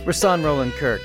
Rahsaan Roland Kirk.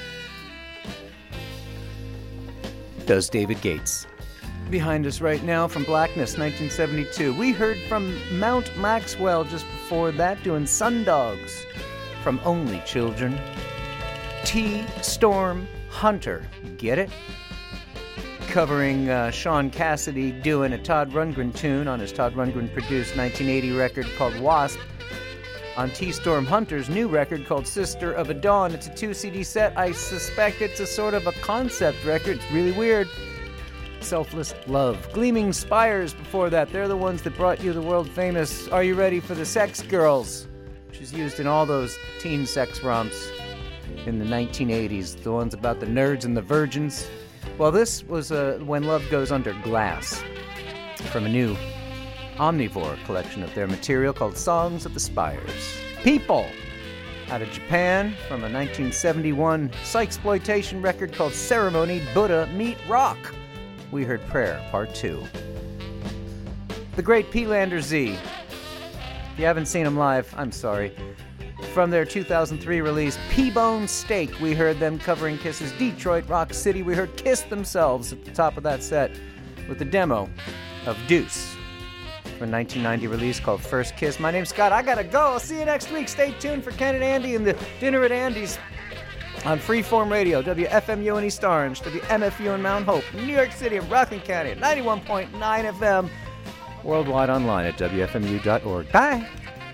Does David Gates. Behind us right now from Blackness, 1972. We heard from Mount Maxwell just before that, doing Sundogs from Only Children. T. Storm Hunter. Get it? Covering Sean Cassidy doing a Todd Rundgren tune on his Todd Rundgren produced 1980 record called Wasp. On T. Storm Hunter's new record called Sister of a Dawn. It's a 2-CD set. I suspect it's a sort of a concept record. It's really weird. Selfless Love. Gleaming Spires before that. They're the ones that brought you the world famous Are You Ready for the Sex Girls? Which is used in all those teen sex romps in the 1980s. The ones about the nerds and the virgins. Well, this was When Love Goes Under Glass from a new Omnivore collection of their material called Songs of the Spires. People out of Japan from a 1971 Sykesploitation record called Ceremony Buddha Meet Rock. We heard Prayer, Part 2. The Great P-Lander Z. If you haven't seen them live, I'm sorry. From their 2003 release, P-Bone Steak, we heard them covering Kiss's Detroit Rock City. We heard Kiss themselves at the top of that set with the demo of Deuce from a 1990 release called First Kiss. My name's Scott. I gotta go. I'll see you next week. Stay tuned for Ken and Andy and the Dinner at Andy's on Freeform Radio, WFMU in East Orange, WMFU in Mount Hope, New York City and Rockland County at 91.9 FM, worldwide online at WFMU.org. Bye.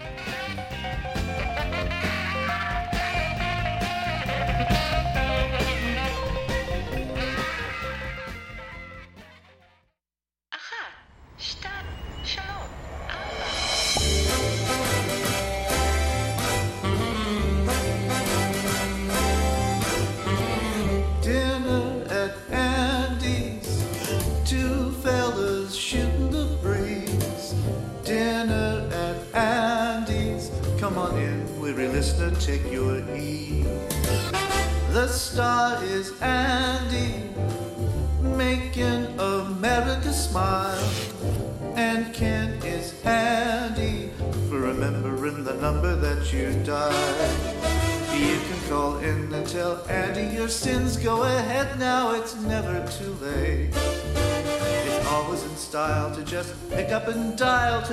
Take your ease. The star is Andy, making America smile. And Ken is Andy, for remembering the number that you dialed. You can call in and tell Andy your sins. Go ahead now, it's never too late. It's always in style to just pick up and dial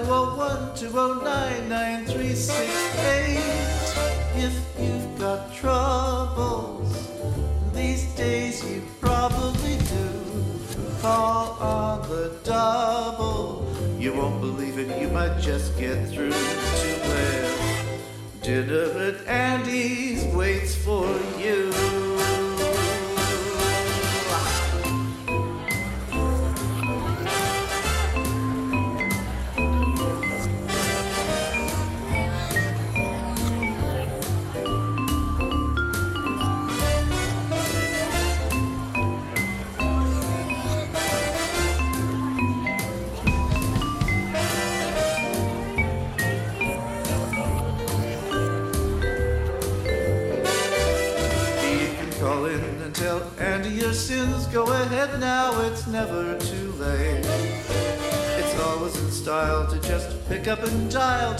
201-209-9368. If you've got troubles, these days you probably do, call on the double. You won't believe it, you might just get through to where Dinner at Andy's waits for you. Your sins, go ahead now, it's never too late. It's always in style to just pick up and dial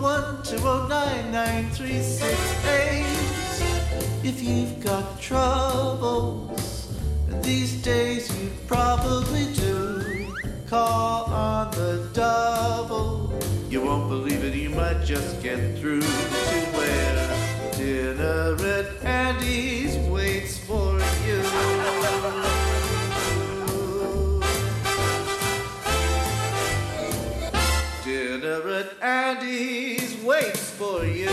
201-209-9368. If you've got troubles, these days you probably do, call on the double. You won't believe it, you might just get through to where Dinner at Andy's waits for you. Dinner at Andy's waits for you.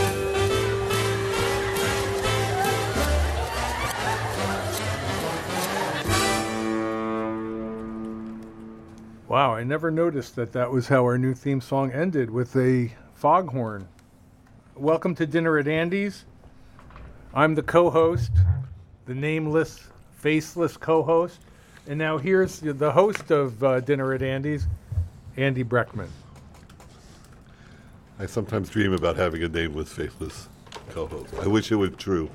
Wow, I never noticed that was how our new theme song ended, with a foghorn. Welcome to Dinner at Andy's. I'm the co-host, the nameless, faceless co-host. And now here's the host of Dinner at Andy's, Andy Breckman. I sometimes dream about having a nameless, faceless co-host. I wish it were true.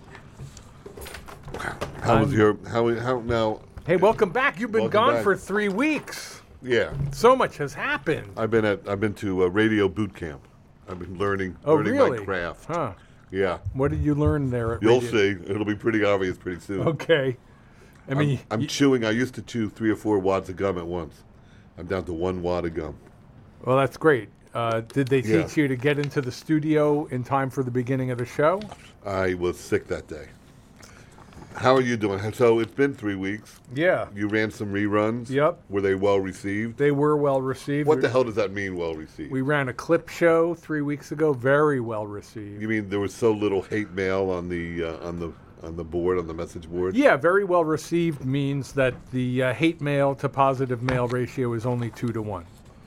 How now? Hey, welcome back. You've been gone back. For 3 weeks. Yeah. So much has happened. I've been to radio boot camp. I've been learning really? my craft. Huh. Yeah. What did you learn there at You'll radio? see. It'll be pretty obvious pretty soon. Okay. I mean, I'm chewing. I used to chew 3 or 4 wads of gum at once. I'm down to 1 wad of gum. well, that's great. Did they Yeah. teach you to get into the studio in time for the beginning of the show? I was sick that day. How are you doing? So it's been 3 weeks. Yeah. You ran some reruns. Yep. Were they well received? They were well received. What the hell does that mean, well received? We ran a clip show 3 weeks ago. Very well received. You mean there was so little hate mail on the board, on the message board? Yeah, very well received means that the hate mail to positive mail ratio is only 2 to 1.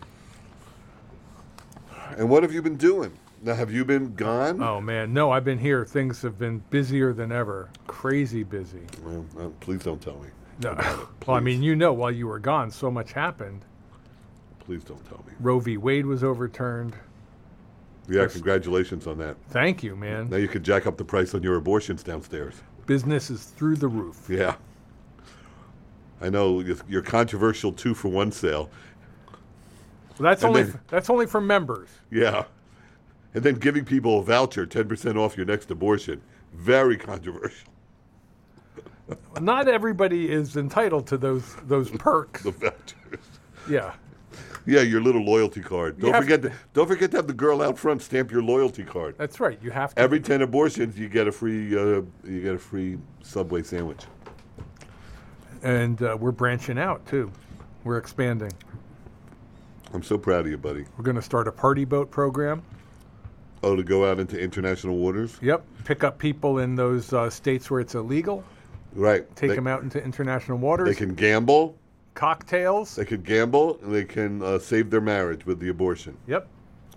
And what have you been doing? Now, have you been gone? Oh man, no, I've been here. Things have been busier than ever. Crazy busy. Well, please don't tell me. No. Well, I mean, you know, while you were gone, so much happened. Please don't tell me. Roe v. Wade was overturned. Yeah, congratulations on that. Thank you, man. Now you can jack up the price on your abortions downstairs. Business is through the roof. Yeah. I know your controversial 2-for-1 sale. Well, that's And only then- that's only for members. Yeah. And then giving people a voucher, 10% off your next abortion. Very controversial. Not everybody is entitled to those perks. The vouchers. Yeah. Yeah, your little loyalty card. You have- Don't forget to have the girl out front stamp your loyalty card. That's right. You have to. Every 10 abortions, you get a free Subway sandwich. And we're branching out too. We're expanding. I'm so proud of you, buddy. We're going to start a party boat program. Oh, to go out into international waters? Yep. Pick up people in those states where it's illegal. Right. Take They- them out into international waters. They can gamble. Cocktails. They can gamble, and they can save their marriage with the abortion. Yep.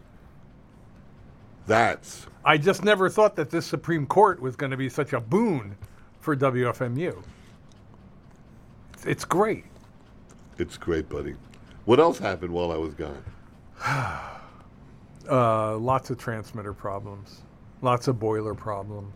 That's I just never thought that this Supreme Court was going to be such a boon for WFMU. It's great. it's great, buddy. What else happened while I was gone? Lots of transmitter problems. Lots of boiler problems.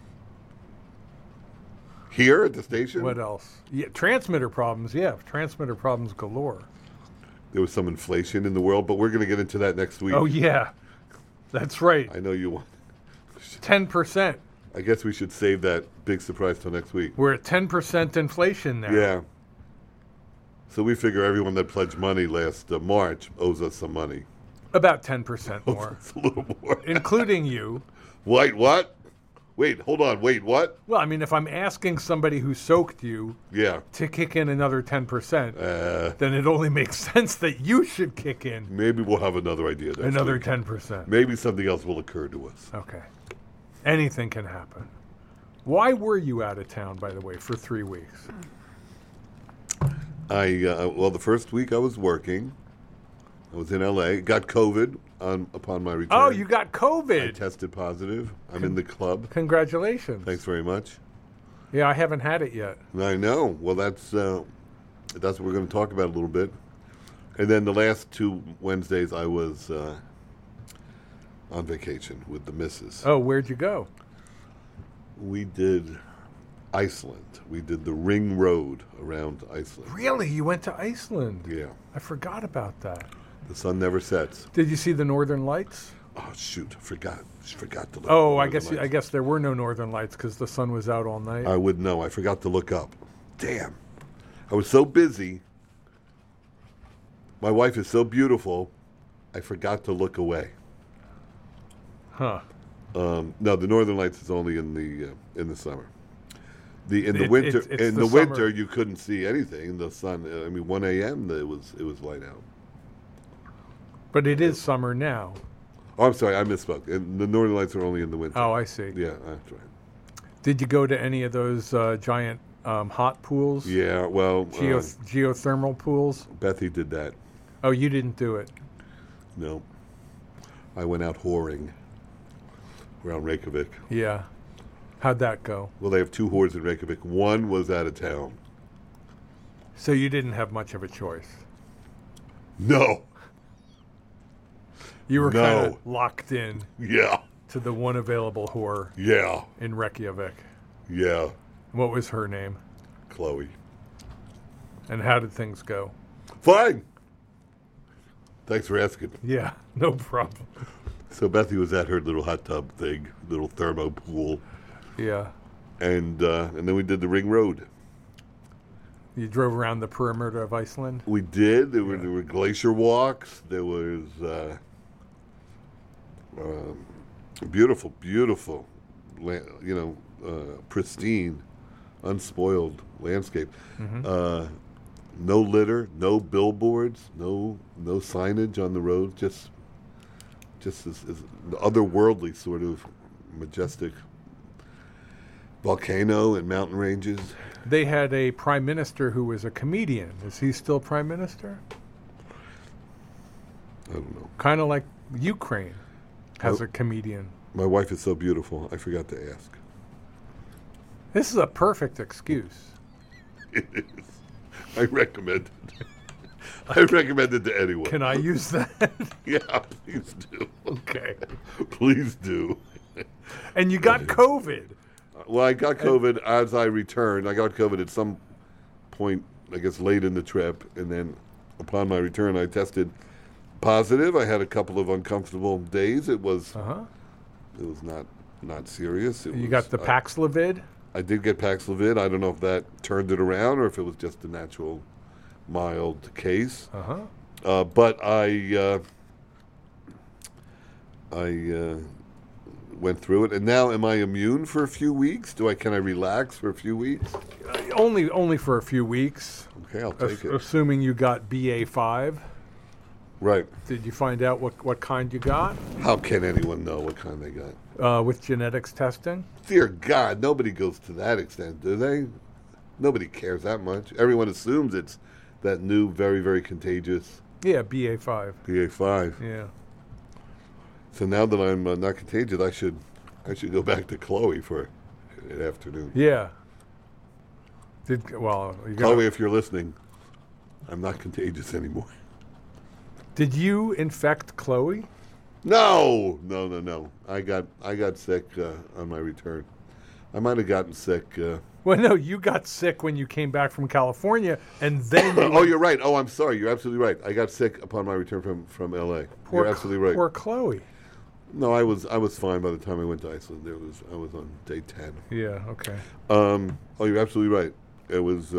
Here at the station? What else? Yeah, transmitter problems. Yeah, transmitter problems galore. There was some inflation in the world, but we're going to get into that next week. Oh, yeah. That's right. I know you want. 10%. I guess we should save that big surprise till next week. We're at 10% inflation now. Yeah. So we figure everyone that pledged money last March owes us some money. About 10% more, It's a little more. including you. Wait, what? Wait, hold on. Wait, what? Well, I mean, if I'm asking somebody who soaked you Yeah. to kick in another 10%, Uh, then it only makes sense that you should kick in maybe we'll have another idea next another week. 10%. Maybe something else will occur to us. Okay. Anything can happen. Why were you out of town, by the way, for 3 weeks? Well, the first week I was working. I was in L.A. Got COVID upon my return. Oh, you got I COVID. tested positive. I'm in the club. Congratulations. Thanks very much. Yeah, I haven't had it yet. I know. Well, that's what we're going to talk about a little bit. And then the last 2 Wednesdays I was on vacation with the missus. Oh, where'd you go? We did Iceland. We did the ring road around Iceland. Really? You went to Iceland? Yeah. I forgot about that. The sun never sets. Did you see the Northern Lights? Oh, shoot. Forgot to look. Oh, at I the guess Northern I guess there were no Northern Lights because the sun was out all night. I would know. I forgot to look up. Damn. I was so busy. My wife is so beautiful. I forgot to look away. Huh. No, the Northern Lights is only in the summer. In the It- winter, it's in the the winter, summer. you couldn't see anything. The sun. I mean, 1 a.m. It was light out. But it is summer now. Oh, I'm sorry, I misspoke. And the Northern Lights are only in the winter. Oh, I see. Yeah, that's right. Did you go to any of those giant hot pools? Yeah, well, Geothermal pools? Bethy did that. Oh, you didn't do it. No, I went out whoring around Reykjavik. Yeah. How'd that go? Well, they have 2 whores in Reykjavik. One was out of town. So you didn't have much of a choice. No. You were No. kind of locked in Yeah. to the one available whore Yeah. in Reykjavik. Yeah. What was her name? Chloe. And how did things go? Fine. Thanks for asking. Yeah, no problem. So Bethy was at her little hot tub thing, little thermo pool, Yeah. and then we did the ring road. You drove around the perimeter of Iceland? We did. There were glacier walks. There was beautiful, beautiful, pristine, unspoiled landscape. No litter, no billboards, no signage on the road. Just this otherworldly sort of majestic volcano and mountain ranges. They had a prime minister who was a comedian. Is he still prime minister? I don't know. Kind of like Ukraine has a comedian. My wife is so beautiful. I forgot to ask. This is a perfect excuse. It is. I recommend it. I recommend it to anyone. Can I use that? Yeah, please do. Okay. Please do. And you got COVID. Well, I got COVID as I returned. I got COVID at some point, I guess, late in the trip. And then upon my return, I tested positive. I had a couple of uncomfortable days. It was not serious. You got the Paxlovid? I did get Paxlovid. I don't know if that turned it around or if it was just a natural mild case. But I went through it, and now am I immune for a few weeks? Can I relax for a few weeks? Only for a few weeks. Okay, I'll take it. Assuming you got BA5. Right. Did you find out what kind you got? How can anyone know what kind they got? With genetics testing? Dear God, nobody goes to that extent, do they? Nobody cares that much. Everyone assumes it's that new, very, very contagious Yeah, BA5. BA5. Yeah. So now that I'm not contagious, I should go back to Chloe for an afternoon. Yeah. Chloe, if you're listening, I'm not contagious anymore. Did you infect Chloe? No. I got sick on my return. I might have gotten sick. Well, no, you got sick when you came back from California, and then You're right. Oh, I'm sorry. You're absolutely right. I got sick upon my return from L.A. You're absolutely right. Poor Chloe. No, I was fine by the time I went to Iceland. I was on day 10. Yeah. Okay. You're absolutely right. It was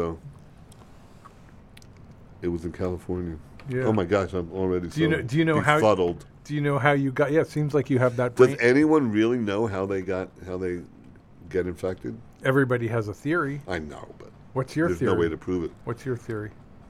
in California. Yeah. Oh my gosh, I'm already do you know befuddled. Do you know how you got? Yeah, it seems like you have that. Does anyone really know how they get infected? Everybody has a theory. I know, but What's your there's theory? no way to prove it. What's your theory?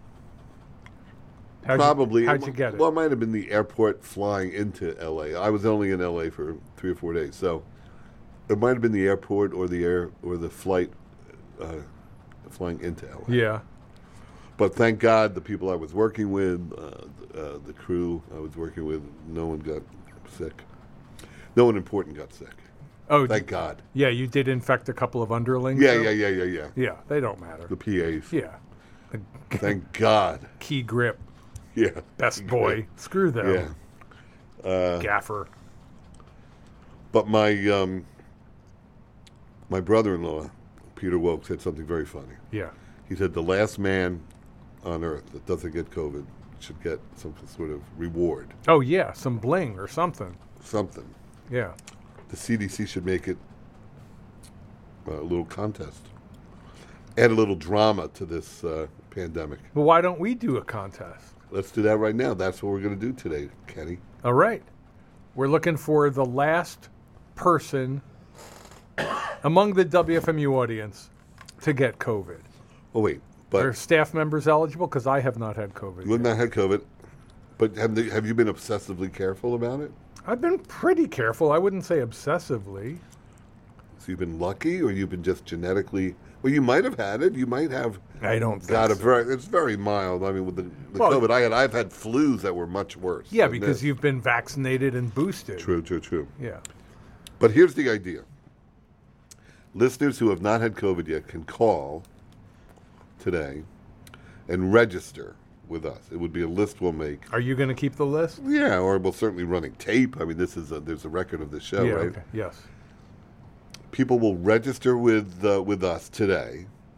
Probably. How'd you get it? Well, it might have been the airport flying into L.A. I was only in L.A. for 3 or 4 days, so it might have been the airport or the flight flying into L.A. Yeah. But thank God the people I was working with, the crew I was working with, no one got sick. No one important got sick. Oh, thank God. Yeah, you did infect a couple of underlings. Yeah. Yeah, they don't matter. The PAs. Yeah. Thank God. Key grip. Yeah. Best boy. Screw them. Yeah. Gaffer. But my brother-in-law, Peter Woke, said something very funny. Yeah. He said the last man on Earth that doesn't get COVID should get some sort of reward. Oh, yeah, some bling or something. Something. Yeah. The CDC should make it a little contest. Add a little drama to this pandemic. Well, why don't we do a contest? Let's do that right now. That's what we're going to do today, Kenny. All right. We're looking for the last person among the WFMU audience to get COVID. Oh, wait. But are staff members eligible? Because I have not had COVID. You have not had COVID. But have you been obsessively careful about it? I've been pretty careful. I wouldn't say obsessively. So you've been lucky, or you've been just genetically... Well, you might have had it. You might have... I don't got think so. It's very mild. I mean, with the COVID, I've had flus that were much worse. Yeah, because you've been vaccinated and boosted. True. Yeah. But here's the idea. Listeners who have not had COVID yet can call today and register with us. It would be a list we'll make. Are you going to keep the list? Yeah, or we'll certainly running tape. I mean, there's a record of the show, yeah, right? Okay. Yes. People will register with us today,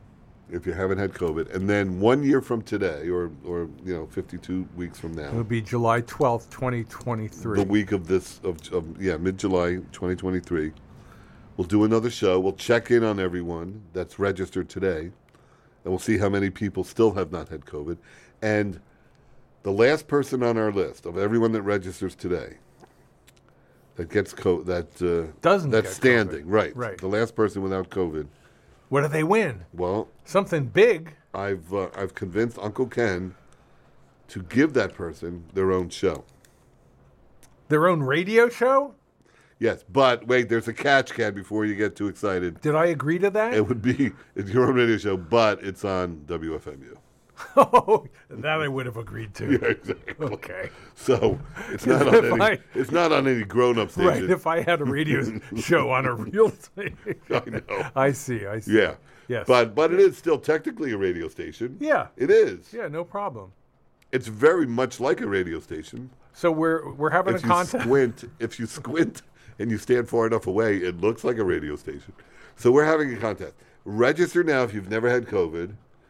if you haven't had COVID. And then 1 year from today, or 52 weeks from now, It would be July 12th, 2023. the week of mid-July 2023, we'll do another show. We'll check in on everyone that's registered today, and we'll see how many people still have not had COVID. And the last person on our list of everyone that registers today that gets Doesn't that's get standing, COVID. right? The last person without COVID. What do they win? Well, Something big. I've convinced Uncle Ken to give that person their own show. Their own radio show? Yes, but wait, there's a catch, Ken, before you get too excited. Did I agree to that? It would be your own radio show, but it's on WFMU. Oh, that I would have agreed to. Yeah, exactly. Okay. So it's not on any grown-up station. Right, if I had a radio show on a real thing. I know. I see. Yeah. Yes. But it is still technically a radio station. Yeah. It is. Yeah, no problem. It's very much like a radio station. So we're having a contest. If you squint and you stand far enough away, it looks like a radio station. So we're having a contest. Register now if you've never had COVID.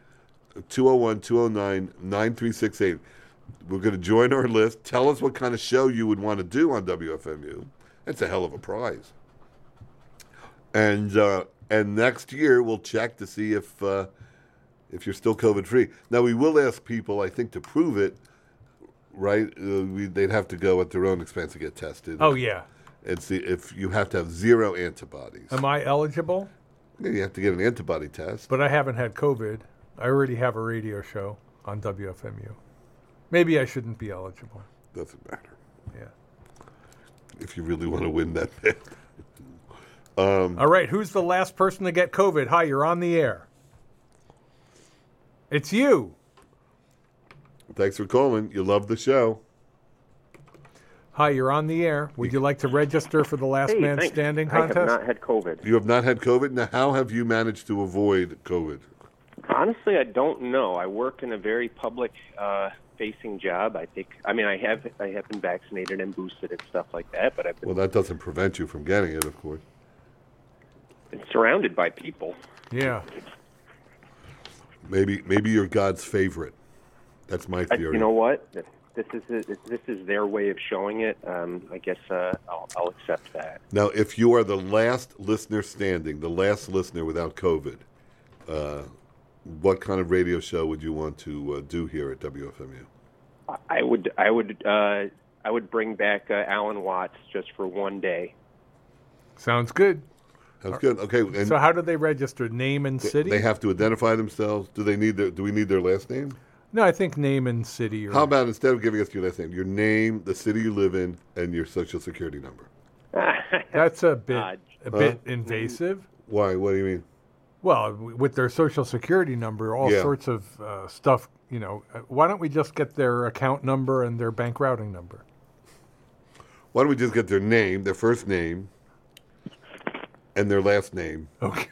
201-209-9368. We're going to join our list. Tell us what kind of show you would want to do on WFMU. That's a hell of a prize. And next year we'll check to see if you're still COVID free. Now we will ask people, I think, to prove it. Right? They'd have to go at their own expense to get tested. Oh yeah. And see if you have to have 0 antibodies. Am I eligible? Yeah, you have to get an antibody test. But I haven't had COVID. I already have a radio show on WFMU. Maybe I shouldn't be eligible. Doesn't matter. Yeah. If you really want to win that bad. All right, who's the last person to get COVID? Hi, you're on the air. It's you. Thanks for calling. You love the show. Hi, you're on the air. Would you like to register for the Last Man thanks. Standing I contest? have not had COVID. You have not had COVID? Now, how have you managed to avoid COVID? Honestly, I don't know. I work in a very public-facing job. I have been vaccinated and boosted and stuff like that, but I've been Well, that doesn't prevent you from getting it, of course. surrounded by people. Yeah. Maybe you're God's favorite. That's my theory. You know what? This is their way of showing it. I guess I'll accept that. Now, if you are the last listener standing, the last listener without COVID, what kind of radio show would you want to do here at WFMU? I would bring back Alan Watts just for one day. Sounds good. That's good. Okay. And So how do they register? Name and city? they have to identify themselves. Do we need their last name? No, I think name and city. How about instead of giving us your last name, your name, the city you live in, and your social security number? That's a bit invasive. Why? What do you mean? Well, with their social security number, all Yeah. sorts of stuff, why don't we just get their account number and their bank routing number? Why don't we just get their name, their first name, and their last name, Okay.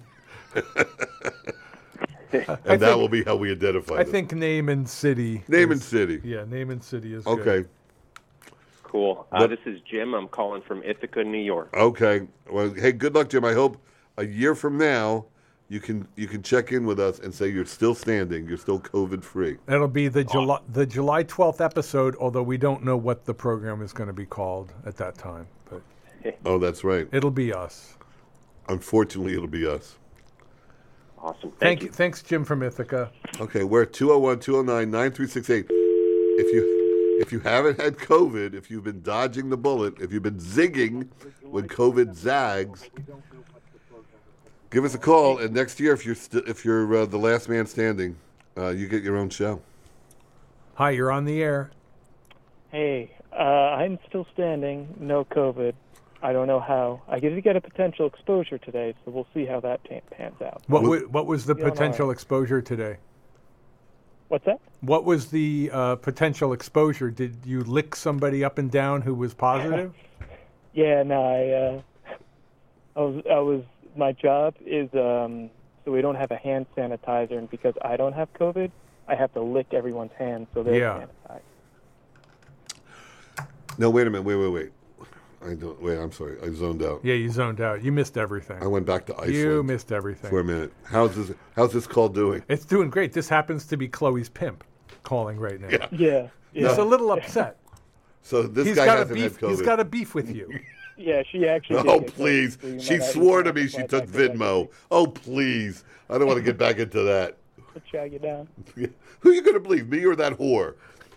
and that will be how we identify I them. think name and city. Name and city. Yeah, name and city is Okay. good. Cool. What- This is Jim. I'm calling from Ithaca, New York. Okay. Well, hey, good luck, Jim. I hope a year from now you can check in with us and say you're still standing, you're still COVID free. That'll be the July 12th episode, although we don't know what the program is going to be called at that time. But Oh, that's right. it'll be us. Unfortunately, it'll be us. Awesome. Thank you. Thanks, Jim from Ithaca. Okay, we're at 201-209-9368. If you haven't had COVID, if you've been dodging the bullet, if you've been zigging when COVID zags, give us a call. And next year, if you're the last man standing, you get your own show. Hi, you're on the air. Hey, I'm still standing, no COVID. I don't know how. I get to get a potential exposure today, so we'll see how that pans out. What was the Yeah, potential no. exposure today? What's that? What was the potential exposure? Did you lick somebody up and down who was positive? Yeah, no, I was. My job is so we don't have a hand sanitizer, and because I don't have COVID, I have to lick everyone's hands so they're Yeah. sanitized. No, wait a minute. Wait. I don't. Wait, I'm sorry. I zoned out. Yeah, you zoned out. You missed everything. I went back to Iceland. You missed everything. For a minute. How's this call doing? It's doing great. This happens to be Chloe's pimp calling right now. Yeah. He's a little upset. So this He's guy got a hasn't had beef. COVID. He's got a beef with you. Yeah, she actually. Oh, did get please. COVID, so you She might have swore to to me she fly took back to Vegas Vidmo. Oh, please. I don't want to get back into that. to track you down. Who are you going to believe, me or that whore?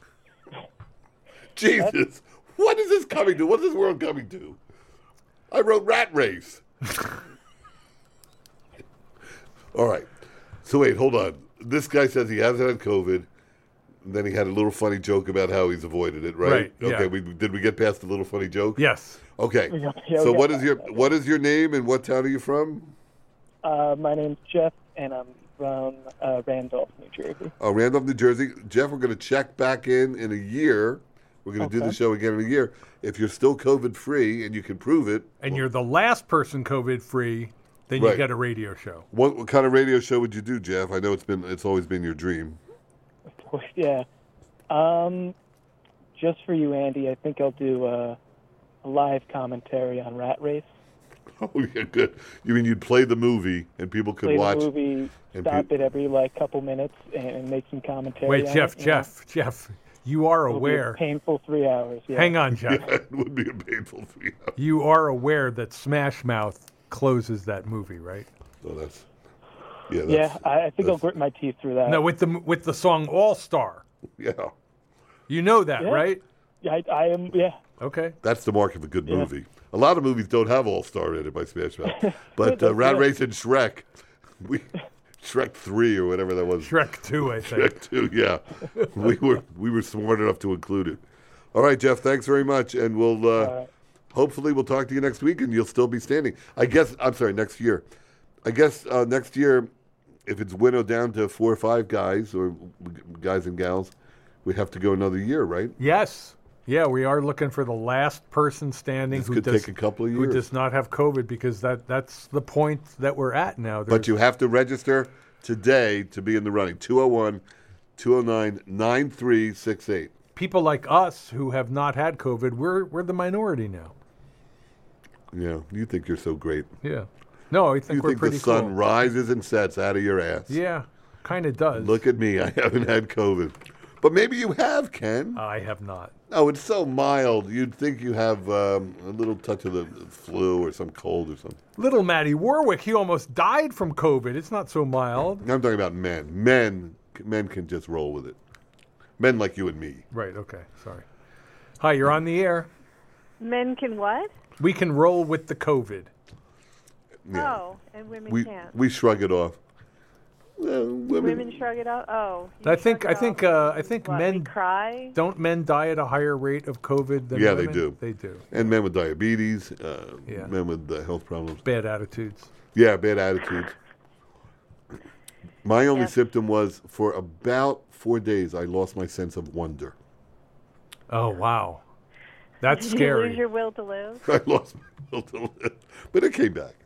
Jesus. What is this coming to? What is this world coming to? I wrote Rat Race. All right. So wait, hold on. This guy says he hasn't had COVID. And then he had a little funny joke about how he's avoided it, right? Right, yeah. Okay. Did we get past the little funny joke? Yes. Okay. Yeah, So we what got is what is your name and what town are you from? My name's Jeff, and I'm from Randolph, New Jersey. Oh, Randolph, New Jersey. Jeff, we're going to check back in a year. We're going to do the show again in a year. If you're still COVID-free and you can prove it. And you're the last person COVID-free, then you Right. get a radio show. What kind of radio show would you do, Jeff? I know it's always been your dream. Of course, yeah. Just for you, Andy, I think I'll do a live commentary on Rat Race. Oh, yeah, good. You mean you'd play the movie and people could Play watch? the movie, and stop it every couple minutes, and make some commentary. Wait, on Jeff, it, you know? Jeff, you are It'll be a aware. painful 3 hours. Yeah. Hang on, Jeff. Yeah, it would be a painful 3 hours. You are aware that Smash Mouth closes that movie, right? So that's. Yeah, I think I'll grit my teeth through that. No, with the song All Star. Yeah. You know that, Yeah. right? Yeah, I am. Yeah. Okay. That's the mark of a good movie. A lot of movies don't have All-Star in it by Smash Mouth. But That's Rat good. Race and Shrek, Shrek 3 or whatever that was. Shrek 2, I think. Shrek 2, yeah. we were smart enough to include it. All right, Jeff, thanks very much. And we'll hopefully we'll talk to you next week and you'll still be standing. Next year. I guess next year, if it's winnowed down to 4 or 5 guys or guys and gals, we have to go another year, right? Yes. Yeah, we are looking for the last person standing This who could does, take a couple of who years. does not have COVID, because that's the point that we're at now. But you have to register today to be in the running. 201-209-9368. people like us who have not had COVID, we're the minority now. Yeah, you think you're so great. Yeah. No, I think You we're think the pretty sun cool. rises and sets out of your ass. Yeah, kind of does. Look at me. I haven't had COVID. But maybe you have, Ken. I have not. Oh, it's so mild. You'd think you have a little touch of the flu or some cold or something. Little Matty Warwick, he almost died from COVID. It's not so mild. I'm talking about men. Men can just roll with it. Men like you and me. Right, okay, sorry. Hi, you're on the air. Men can what? We can roll with the COVID. Yeah. Oh, and women we can't. we shrug it off. Well, Women shrug it off. Oh, you I think shrug it off. what, We men cry. don't men die at a higher rate of COVID than Yeah, women? they do. They do. And men with diabetes, Yeah. men with health problems. Bad attitudes. Yeah, bad attitudes. My only Yes. symptom was for about 4 days, I lost my sense of wonder. Oh wow, that's Did you scary. lose your will to live? I lost my will to live, but it came back.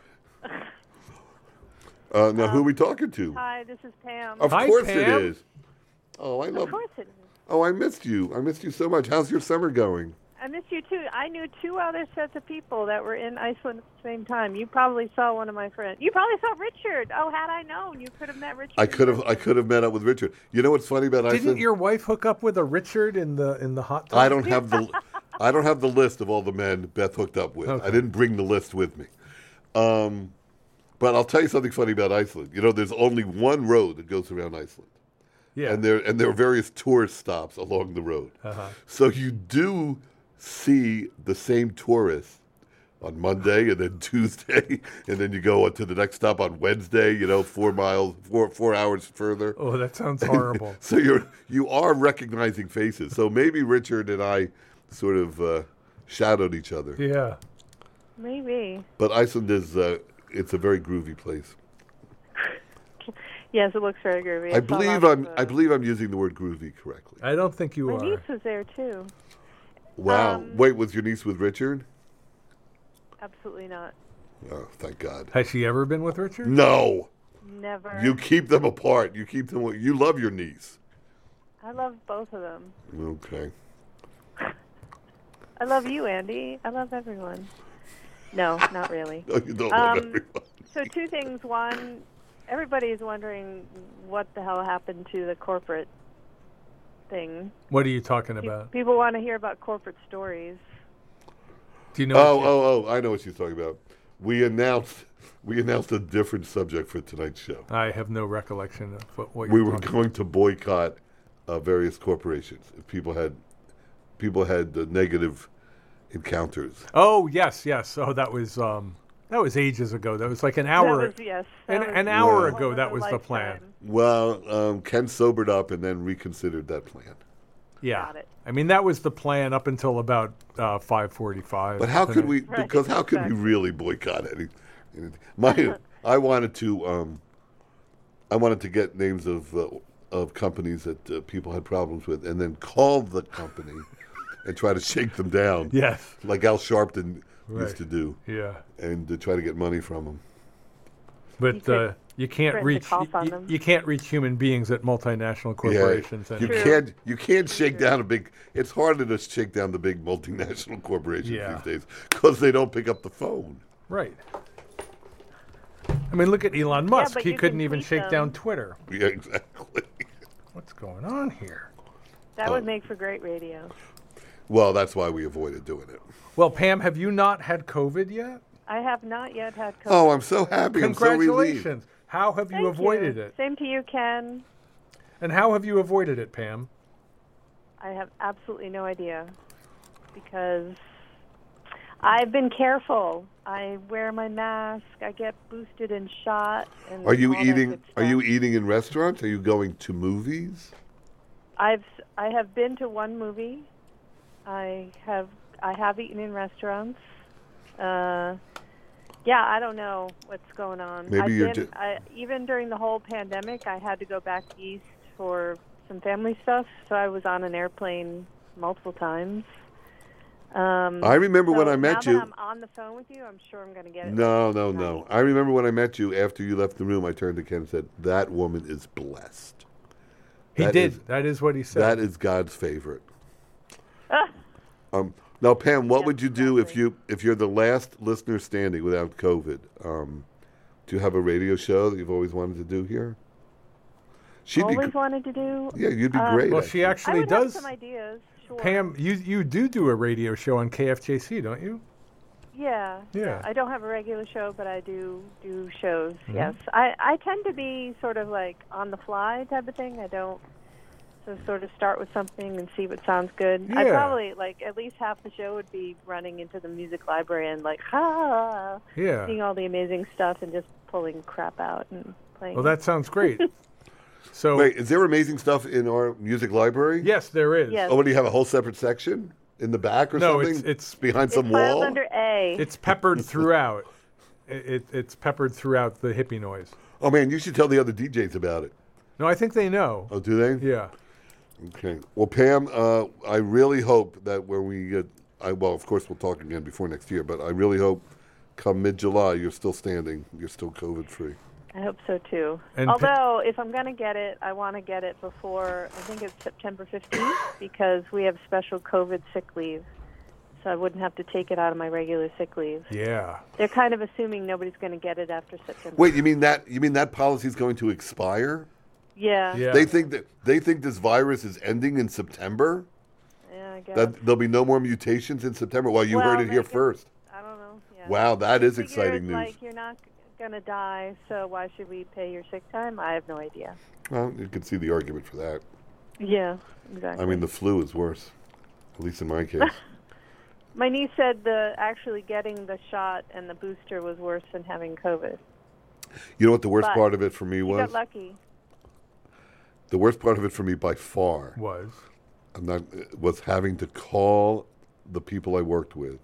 Now, who are we talking to? Hi, this is Pam. Of Hi, course Pam. it is. Oh, I love. Of course it is. Oh, I missed you. I missed you so much. How's your summer going? I miss you too. I knew 2 other sets of people that were in Iceland at the same time. You probably saw one of my friends. You probably saw Richard. Oh, had I known, you could have met Richard. I could have met up with Richard. You know what's funny about Didn't Iceland? your wife hook up with a Richard in the hot tub? I don't have the list of all the men Beth hooked up with. Okay. I didn't bring the list with me. But I'll tell you something funny about Iceland. You know, there's only one road that goes around Iceland. Yeah. And there are various tourist stops along the road. Uh-huh. So you do see the same tourists on Monday and then Tuesday, and then you go on to the next stop on Wednesday, 4 hours further. Oh, that sounds horrible. So you are recognizing faces. So maybe Richard and I sort of shadowed each other. Yeah. Maybe. But Iceland is it's a very groovy place. Yes, it looks very groovy. I believe I'm using the word groovy correctly. I don't think you My are. niece was there too. Wow. Wait, was your niece with Richard? Absolutely not. Oh, thank God. Has she ever been with Richard? No. Never. You keep them apart. You love your niece. I love both of them. Okay. I love you, Andy. I love everyone. No, not really. No, you don't love everyone. So 2 things. One, everybody is wondering what the hell happened to the corporate thing. What are you talking about? People want to hear about corporate stories. Do you know? I know what she's talking about. We announced a different subject for tonight's show. I have no recollection of what We you're were talking going to boycott various corporations if people had negative encounters. Oh, yes. Oh, that was ages ago. That was like an hour. An hour ago, that was the plan. Well, Ken sobered up and then reconsidered that plan. Yeah. Got it. I mean, that was the plan up until about 5:45. But how could we? Right, Because how could we exactly. really boycott anything? I wanted to get names of companies that people had problems with, and then call the company and try to shake them down. Yes. Like Al Sharpton Right. used to do. Yeah. And to try to get money from them. But you can't threaten to reach cough on them. you can't reach human beings at multinational corporations. You anymore. can't shake down a big. It's harder to shake down the big multinational corporations Yeah. these days because they don't pick up the phone. Right. I mean, look at Elon Musk. but He you couldn't can even tweet shake them. down Twitter. Yeah, exactly. What's going on here? That would make for great radio. Well, that's why we avoided doing it. Well, Pam, have you not had COVID yet? I have not yet had COVID. Oh, I'm so happy. I'm so relieved. Congratulations. How have you Thank avoided you. it? Same to you, Ken. And how have you avoided it, Pam? I have absolutely no idea because I've been careful. I wear my mask. I get boosted and shot. And Are you all that eating? good Are you stuff. eating in restaurants? Are you going to movies? I have been to one movie. I have eaten in restaurants. Yeah, I don't know what's going on. Maybe you're even during the whole pandemic, I had to go back east for some family stuff, so I was on an airplane multiple times. I remember when I met now you. that I'm on the phone with you, I'm sure I'm going to get it. No. I remember when I met you after you left the room. I turned to Ken and said, "That woman is blessed." He That did. is- That is what he said. That is God's favorite. Now, Pam, what Yes, would you do exactly. if you're the last listener standing without COVID? Do you have a radio show that you've always wanted to do here? She'd be. Always wanted to do. Yeah, you'd be great. well, she I actually would does. have some ideas. Sure. Pam, you do a radio show on KFJC, don't you? Yeah. Yeah. I don't have a regular show, but I do shows. Mm-hmm. Yes. I tend to be sort of like on the fly type of thing. I don't sort of start with something and see what sounds good. I Yeah. probably like at least half the show would be running into the music library and like Yeah. seeing all the amazing stuff and just pulling crap out and playing. Well, that sounds great. So Wait, is there amazing stuff in our music library? yes, there is. Yes. Oh, what do you have? A whole separate section in the back or No, something? it's behind it's some filed wall. under A. It's peppered throughout. It's peppered throughout the hippie noise. Oh man, you should tell the other DJs about it. No, I think they know. Oh, do they? Yeah. Okay. Well, Pam, I really hope that when we get, well, of course we'll talk again before next year, but I really hope come mid-July you're still standing, you're still COVID-free. I hope so too. And Although, if I'm going to get it, I want to get it before, I think it's September 15th, because we have special COVID sick leave. So I wouldn't have to take it out of my regular sick leave. Yeah. They're kind of assuming nobody's going to get it after September. Wait, you mean that policy is going to expire? Yeah. Yeah. They think this virus is ending in September? Yeah, I guess. That there'll be no more mutations in September? Well, you heard it here I guess- first. I don't know. Yeah. Wow, that is Figured, exciting news. Like, you're not going to die, so why should we pay your sick time? I have no idea. Well, you can see the argument for that. Yeah, exactly. I mean, the flu is worse, at least in my case. My niece said actually getting the shot and the booster was worse than having COVID. You know what the worst But part of it for me You was? got lucky. The worst part of it for me by far was having to call the people I worked with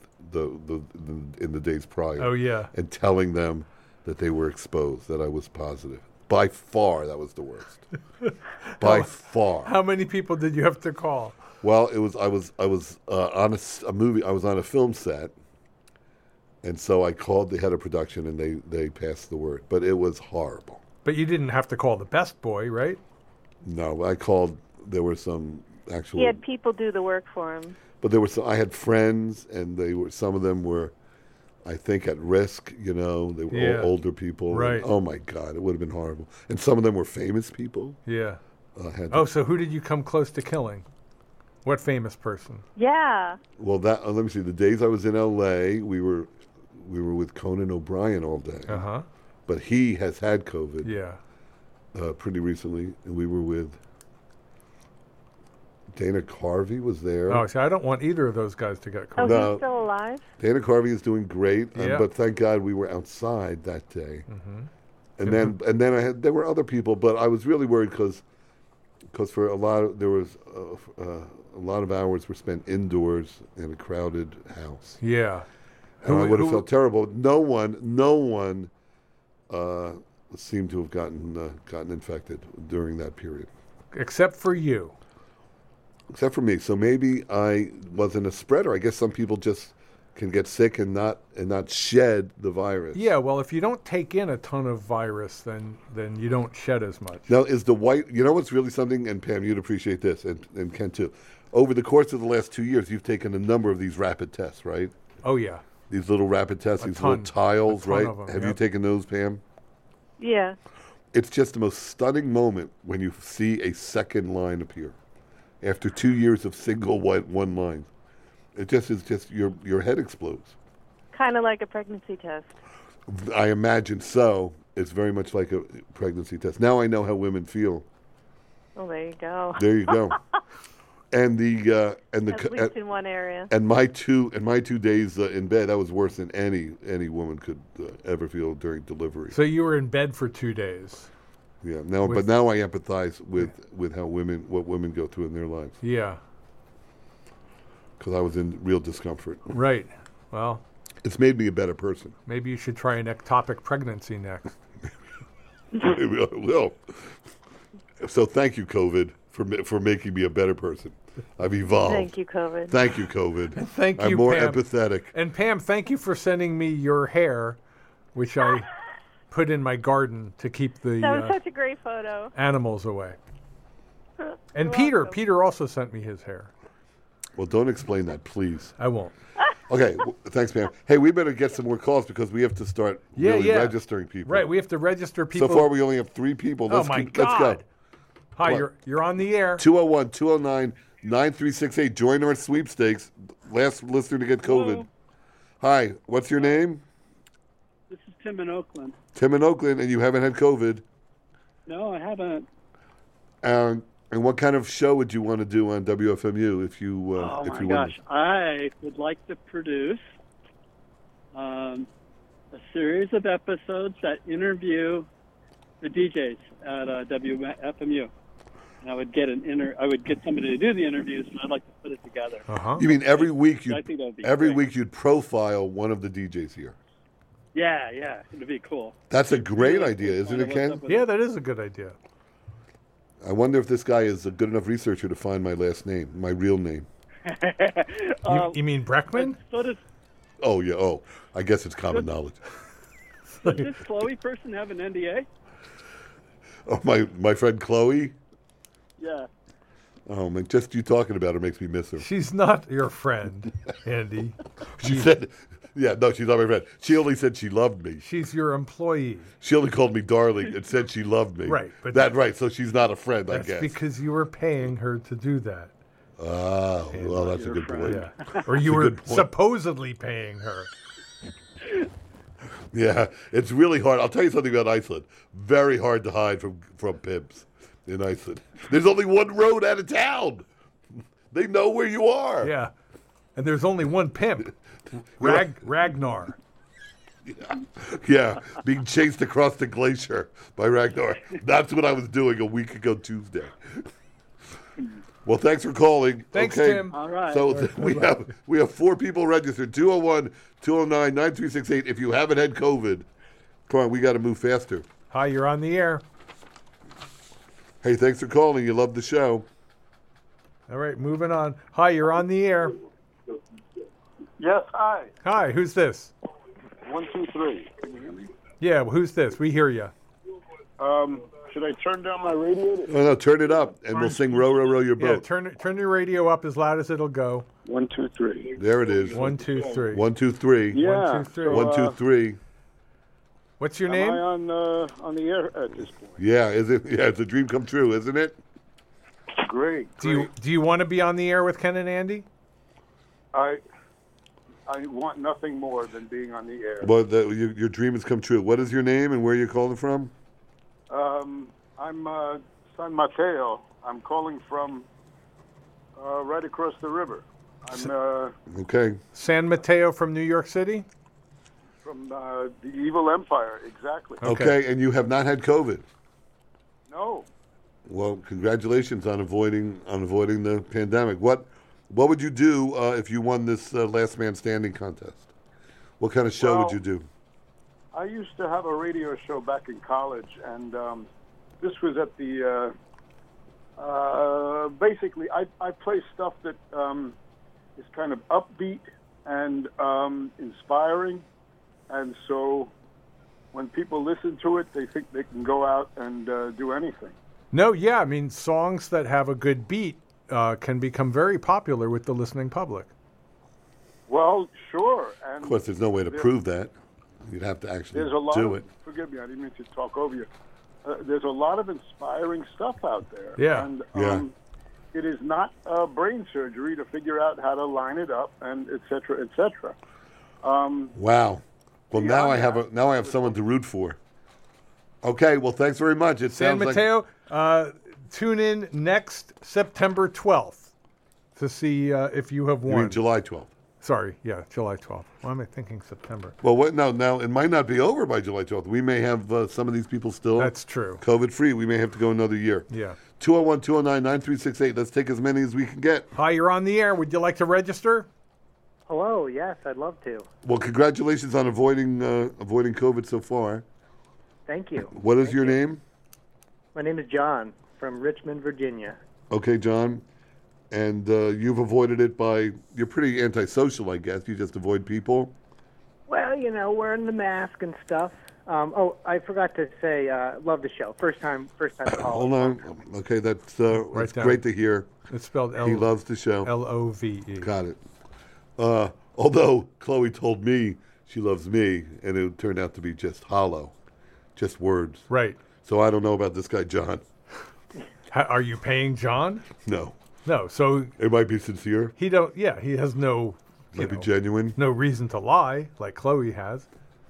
in the days prior. Oh, yeah. And telling them that they were exposed, that I was positive. By far, that was the worst. By far. How many people did you have to call? Well, I was on a movie. I was on a film set, and so I called the head of production, and they passed the word. But it was horrible. But you didn't have to call the best boy, right? No, I called. There were some actual. He had people do the work for him. But there were I had friends, and some of them were, I think, at risk. They were older people. Right. And, oh my God, it would have been horrible. And some of them were famous people. Yeah. Oh, so who did you come close to killing? What famous person? Yeah. Well, let me see. The days I was in L.A., we were with Conan O'Brien all day. Uh-huh. But he has had COVID. Yeah. Pretty recently, and we were with Dana Carvey was there. Oh, see, I don't want either of those guys to get Oh, COVID. No. he's still alive? Dana Carvey is doing great, Yeah. but thank God we were outside that day. Mm-hmm. And then there were other people, but I was really worried because for a lot of hours were spent indoors in a crowded house. Yeah. And I would have felt terrible. No one seemed to have gotten infected during that period, Except for you. except for me. So maybe I wasn't a spreader. I guess some people just can get sick and not shed the virus. Yeah, well, if you don't take in a ton of virus, then you don't shed as much. Now, is the white, what's really something, and Pam, you'd appreciate this, and Ken too. Over the course of the last 2 years, you've taken a number of these rapid tests, right? Oh, yeah. These little rapid tests, A these ton. little tiles, A ton right? of 'em, Have you yep. taken those, Pam? Yeah. It's just the most stunning moment when you see a second line appear after 2 years of single one line. It just is your head explodes. Kind of like a pregnancy test. I imagine so. It's very much like a pregnancy test. Now I know how women feel. Oh, there you go. There you go. And the At least in one area. and my 2 days in bed, that was worse than any woman could ever feel during delivery. So you were in bed for 2 days. Yeah. But now I empathize with how what women go through in their lives, Yeah. because I was in real discomfort. Right. Well, It's made me a better person. maybe you should try an ectopic pregnancy next. Maybe I will. So thank you, COVID, for making me a better person. I've evolved. Thank you, COVID. Thank you, COVID. Thank I'm you, more Pam. empathetic. And Pam, thank you for sending me your hair, which I put in my garden to keep the That was such a great photo. animals away. And You're welcome. Peter also sent me his hair. Well, don't explain that, please. I won't. Okay, thanks, Pam. Hey, we better get some more calls because we have to start really registering people. Right, we have to register people. So far, we only have 3 people. Oh, my God. Let's go. Hi, What? you're on the air. 201-209-9368. Join our sweepstakes. Last listener to get COVID. Hello. Hi, what's your name? This is Tim in Oakland. Tim in Oakland, and you haven't had COVID. No, I haven't. And what kind of show would you want to do on WFMU if you Oh if my you won? gosh, I would like to produce a series of episodes that interview the DJs at WFMU. And I would get somebody to do the interviews, and I'd like to put it together. Uh-huh. You mean every week I think that would be every great. week you'd profile one of the DJs here? Yeah, it'd be cool. That's a great Really idea, cool. isn't it, What's Ken? up with Yeah, it? that is a good idea. I wonder if this guy is a good enough researcher to find my last name, my real name. You mean Breckman? So does Oh, yeah. Oh, I guess it's common knowledge. this Chloe person have an NDA? Oh, my friend Chloe. Yeah. Oh, man, just you talking about her makes me miss her. She's not your friend, Andy. She said, yeah, no, she's not my friend. She only said she loved me. She's your employee. She only called me darling and said she loved me. Right, but right. So she's not a friend, I That's guess. because you were paying her to do that. Ah, well, that's a Your good point. friend. Yeah. Or you a were good point. supposedly paying her. Yeah, it's really hard. I'll tell you something about Iceland. Very hard to hide from pimps in Iceland. There's only one road out of town. They know where you are. Yeah. And there's only one pimp, Ragnar. Yeah, being chased across the glacier by Ragnar. That's what I was doing a week ago Tuesday. Well, thanks for calling. Thanks, okay. Tim. All right. So we have 4 people registered. 201-209-9368. If you haven't had COVID, come on, we got to move faster. Hi, you're on the air. Hey, thanks for calling. You love the show. All right, moving on. Hi, you're on the air. Yes, hi. Hi, who's this? 1, 2, 3. Can you hear me? Yeah, who's this? We hear you. Should I turn down my radio? No, turn it up, and we'll sing "Row, Row, Row Your Yeah, Boat." turn your radio up as loud as it'll go. 1, 2, 3. There it is. 1, 2, 3. 1, 2, 3. Yeah. 1, 2, 3. so, 1, 2, 3. What's your Am name? I on the air at this point? Yeah, is it? Yeah, it's a dream come true, isn't it? Great. Do you want to be on the air with Ken and Andy? I want nothing more than being on the air. Well, your dream has come true. What is your name and where are you calling from? I'm San Mateo. I'm calling from right across the river. I'm Okay. San Mateo from New York City? from the evil empire. Exactly. Okay, and you have not had COVID. No. Well, congratulations on avoiding the pandemic. What would you do if you won this Last Man Standing contest? What kind of show would you do? I used to have a radio show back in college, and this was at the. Basically, I play stuff that is kind of upbeat and inspiring, and so when people listen to it, they think they can go out and do anything. No, yeah. I mean, songs that have a good beat can become very popular with the listening public. Well, sure. And Of course, there's no way to prove that. You'd have to actually there's a lot do of, it. Forgive me, I didn't mean to talk over you. There's a lot of inspiring stuff out there. Yeah. And Yeah. it is not brain surgery to figure out how to line it up, and et cetera, et cetera. Wow. Well, now I have someone to root for. Okay. Well, thanks very much. It San sounds Mateo, tune in next September 12th to see if you have like you won. mean July 12th. Sorry, yeah, July 12th. Why am I thinking September? Well, now it might not be over by July 12th. We may have some of these people still. That's true. COVID free. We may have to go another year. Yeah. 201-209-9368. Let's take as many as we can get. Hi, you're on the air. Would you like to register? Hello, yes, I'd love to. Well, congratulations on avoiding COVID so far. Thank you. What is your name? My name is John from Richmond, Virginia. Okay, John. And you've avoided it by, you're pretty antisocial, I guess. You just avoid people. Well, wearing the mask and stuff. I forgot to say, love the show. First time call. Hold on. Okay, that's Write down. great to hear. It's spelled He loves the show. Love. Got it. Although Chloe told me she loves me, and it turned out to be just hollow, just words. Right. So I don't know about this guy, John. Are you paying John? No. No. So It might be sincere. he don't. Yeah, he has no. Might be genuine. No reason to lie like Chloe has.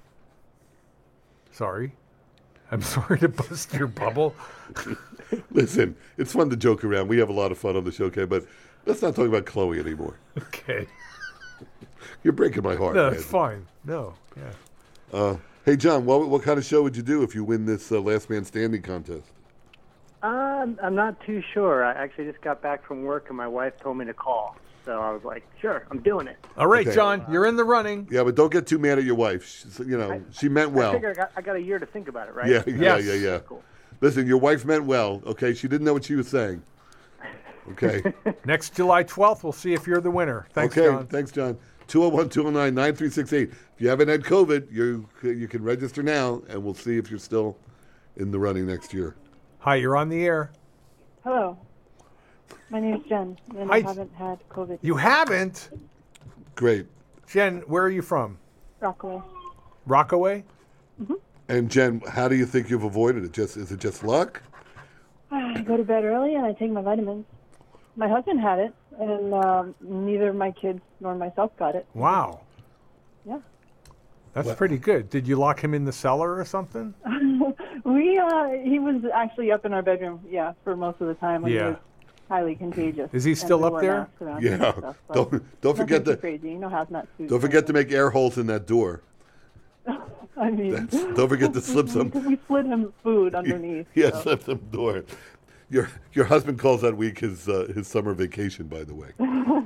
Sorry. I'm sorry to bust your bubble. Listen, it's fun to joke around. We have a lot of fun on the show, okay? But let's not talk about Chloe anymore. Okay. You're breaking my heart. No, man. it's fine. No. Yeah. Hey, John, what kind of show would you do if you win this Last Man Standing contest? I'm not too sure. I actually just got back from work, and my wife told me to call. So I was like, sure, I'm doing it. All right, Okay. John, you're in the running. Yeah, but don't get too mad at your wife. She meant well. I figure I got a year to think about it, right? Yeah. Yes. Cool. Listen, your wife meant well, okay? She didn't know what she was saying. Okay. Next July 12th, we'll see if you're the winner. Thanks, okay, John. thanks, John. 201-209-9368. If you haven't had COVID, you can register now, and we'll see if you're still in the running next year. Hi, you're on the air. Hello. My name is Jen, and Hi. I haven't had COVID. You haven't? Great. Jen, where are you from? Rockaway. Rockaway? And Jen, how do you think you've avoided it? Is it just luck? I go to bed early and I take my vitamins. My husband had it, and neither of my kids nor myself got it. Wow. Yeah. That's pretty good. Did you lock him in the cellar or something? He was actually up in our bedroom, for most of the time when he was highly contagious. Is he And still we up wore there? masks around Yeah. him and stuff, but Don't forget nothing too to crazy. You know hazmat suits. don't forget to make air holes in that door. I mean, Don't forget to slip some. because we slid him food underneath. Yeah, so. slip some door. Your husband calls that week his summer vacation, by the way.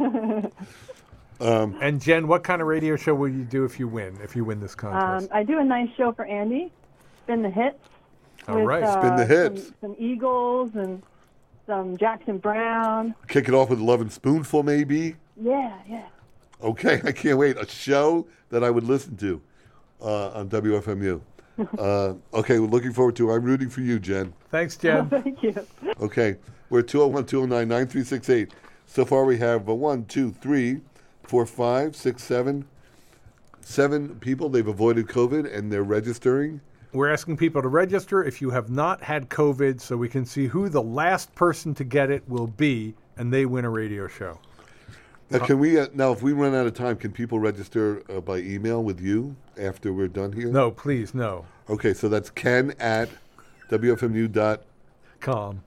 And Jen, what kind of radio show will you do if you win this contest? I do a nice show for Andy, Spin the Hits. All with, right. Spin the Hits. Some Eagles and some Jackson Brown. Kick it off with Love and Spoonful, maybe. Yeah. Okay, I can't wait. A show that I would listen to on WFMU. Okay, we're looking forward to it. I'm rooting for you, Jen. Thanks, Jen. Thank you. Okay, we're at 201-209-9368. So far we have 1, 2, 3, 4, 5, 6, 7 people. They've avoided COVID and they're registering. We're asking people to register if you have not had COVID so we can see who the last person to get it will be, and they win a radio show. Now, can we now, if we run out of time, can people register by email with you after we're done here? No, please, no. Okay, so that's Ken at WFMU.org.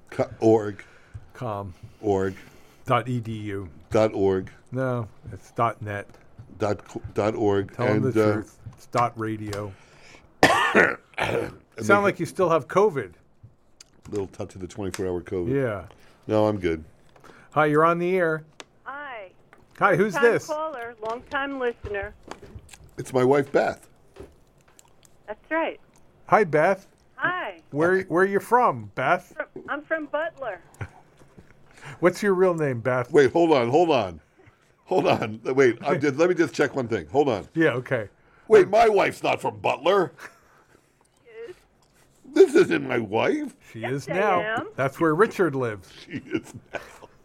.edu. .org. No, it's .net. .org. Tell them the truth. It's .radio. Sound like you still have COVID. Little touch of the 24-hour COVID. Yeah. No, I'm good. Hi, you're on the air. Hi. Hi, who's Long-time this? Caller, long-time listener. It's my wife, Beth. That's right. Hi, Beth. Hi. Where are you from, Beth? I'm from Butler. What's your real name, Beth? Wait, hold on. Wait, let me just check one thing. Hold on. Yeah, okay. Wait, my wife's not from Butler. This isn't my wife. She is now. That's where Richard lives. She is now.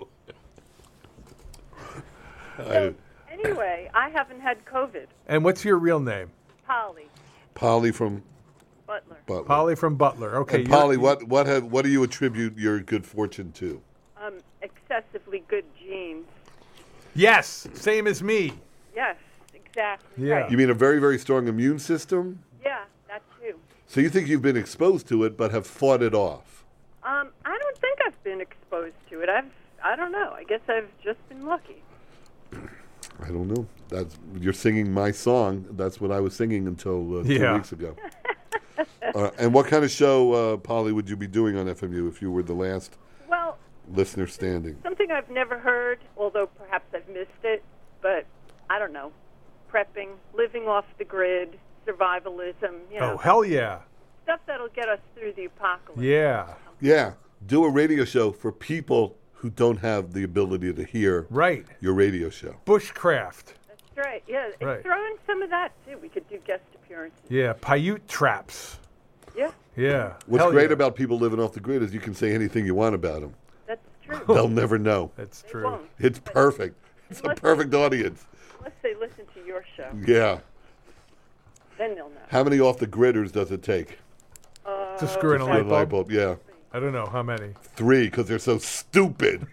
So, anyway, I haven't had COVID. And what's your real name? Polly. Polly from Butler. Polly from Butler. Okay. And Polly, what do you attribute your good fortune to? Excessively good genes. Yes, same as me. Yes, exactly. Yeah. Right. You mean a very, very strong immune system? Yeah, that too. So you think you've been exposed to it, but have fought it off? I don't think I've been exposed to it. I don't know. I guess I've just been lucky. I don't know. You're singing my song. That's what I was singing until 2 weeks ago. And what kind of show, Polly, would you be doing on FMU if you were the last listener standing? Something I've never heard, although perhaps I've missed it, but I don't know. Prepping, living off the grid, survivalism, Oh, hell yeah. Stuff that'll get us through the apocalypse. Yeah. Yeah. Do a radio show for people who don't have the ability to hear your radio show. Bushcraft. That's right. Yeah, Right. throw in some of that, too. We could do guest appearances. Yeah, Paiute traps. Yeah. Yeah. What's Hell great yeah. about people living off the grid is you can say anything you want about them. That's true. They'll never know. That's true. won't. It's perfect. It's a perfect audience. Unless they listen to your show. Yeah. Then they'll know. How many off the gridders does it take? To screw in a light bulb? Yeah. I don't know. How many? 3, because they're so stupid.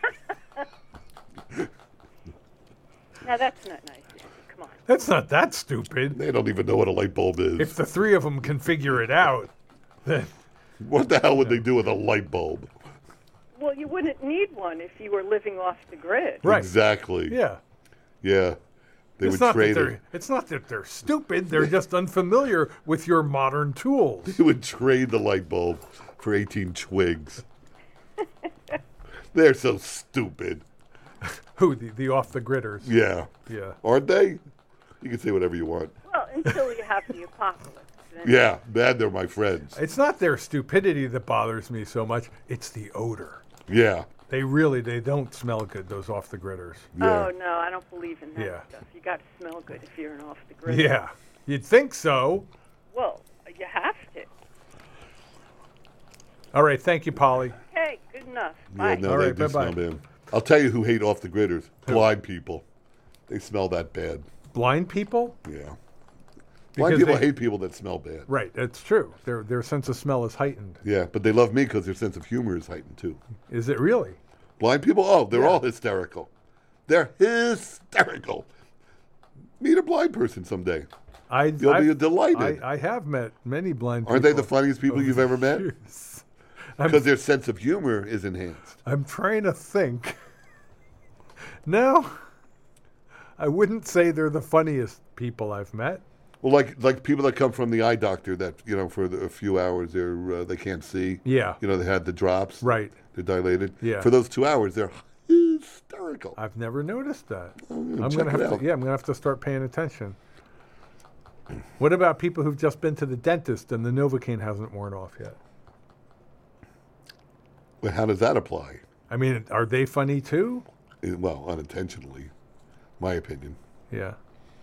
Now, that's not nice. Come on. That's not that stupid. They don't even know what a light bulb is. If the three of them can figure it out, then... What the hell would they do with a light bulb? Well, you wouldn't need one if you were living off the grid. Right. Exactly. Yeah. Yeah. They It's would not, trade that it. it's not that they're stupid. They're just unfamiliar with your modern tools. They would trade the light bulb for 18 twigs. They're so stupid. Who, the off-the-gridders? Yeah. Yeah. Aren't they? You can say whatever you want. Well, until you have the apocalypse. Then Yeah. Bad, they're my friends. It's not their stupidity that bothers me so much. It's the odor. Yeah. They don't smell good, those off-the-gridders. Oh, no, I don't believe in that Yeah. stuff. You got to smell good if you're an off the grid. Yeah. You'd think so. Well, you have to. All right. Thank you, Polly. Okay, good enough. Yeah, Bye. no, All they right, do bye-bye. smell bad. I'll tell you who hate off the gridders. Blind people. They smell that bad. Blind people? Yeah. Because Blind people they- hate people that smell bad. Right. That's true. Their sense of smell is heightened. Yeah, but they love me because their sense of humor is heightened too. Is it really? Blind people? Oh, they're all hysterical. They're hysterical. Meet a blind person someday. You'll be delighted. I have met many blind people. Aren't they the funniest people you've ever met? years. Because their sense of humor is enhanced. I'm trying to think. No, I wouldn't say they're the funniest people I've met. Well, like people that come from the eye doctor that, for a few hours they can't see. Yeah. They had the drops. Right. They're dilated. Yeah. For those 2 hours, they're hysterical. I've never noticed that. yeah, I'm check gonna it have out. to. Yeah, I'm gonna have to start paying attention. What about people who've just been to the dentist and the Novocaine hasn't worn off yet? Well, how does that apply? I mean, are they funny too? Well, unintentionally, my opinion. Yeah.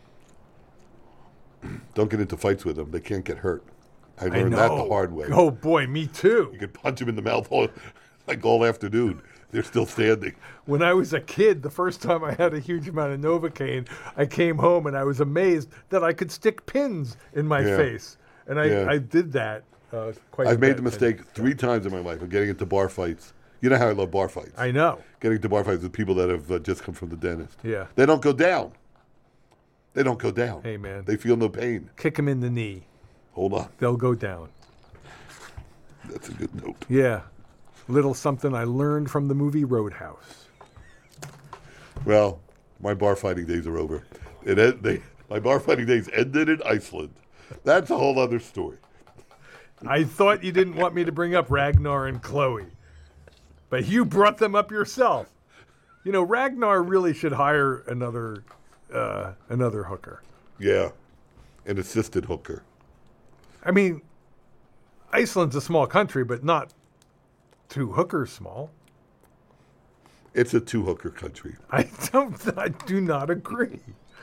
Don't get into fights with them. They can't get hurt. I I learned that the know. hard way. Oh boy, me too. You could punch them in the mouth all afternoon. They're still standing. When I was a kid, the first time I had a huge amount of Novocaine, I came home and I was amazed that I could stick pins in my face. And I did that quite a bit. I've made the mistake 3 times in my life of getting into bar fights. You know how I love bar fights. I know. Getting into bar fights with people that have just come from the dentist. Yeah. They don't go down. They don't go down. Hey, man. They feel no pain. Kick them in the knee. Hold on. They'll go down. That's a good note. Yeah. Little something I learned from the movie Roadhouse. Well, my bar fighting days are over. My bar fighting days ended in Iceland. That's a whole other story. I thought you didn't want me to bring up Ragnar and Chloe, but you brought them up yourself. You know, Ragnar really should hire another hooker. Yeah, an assisted hooker. I mean, Iceland's a small country, but not 2 hookers small. It's a 2-hooker country. I do not agree.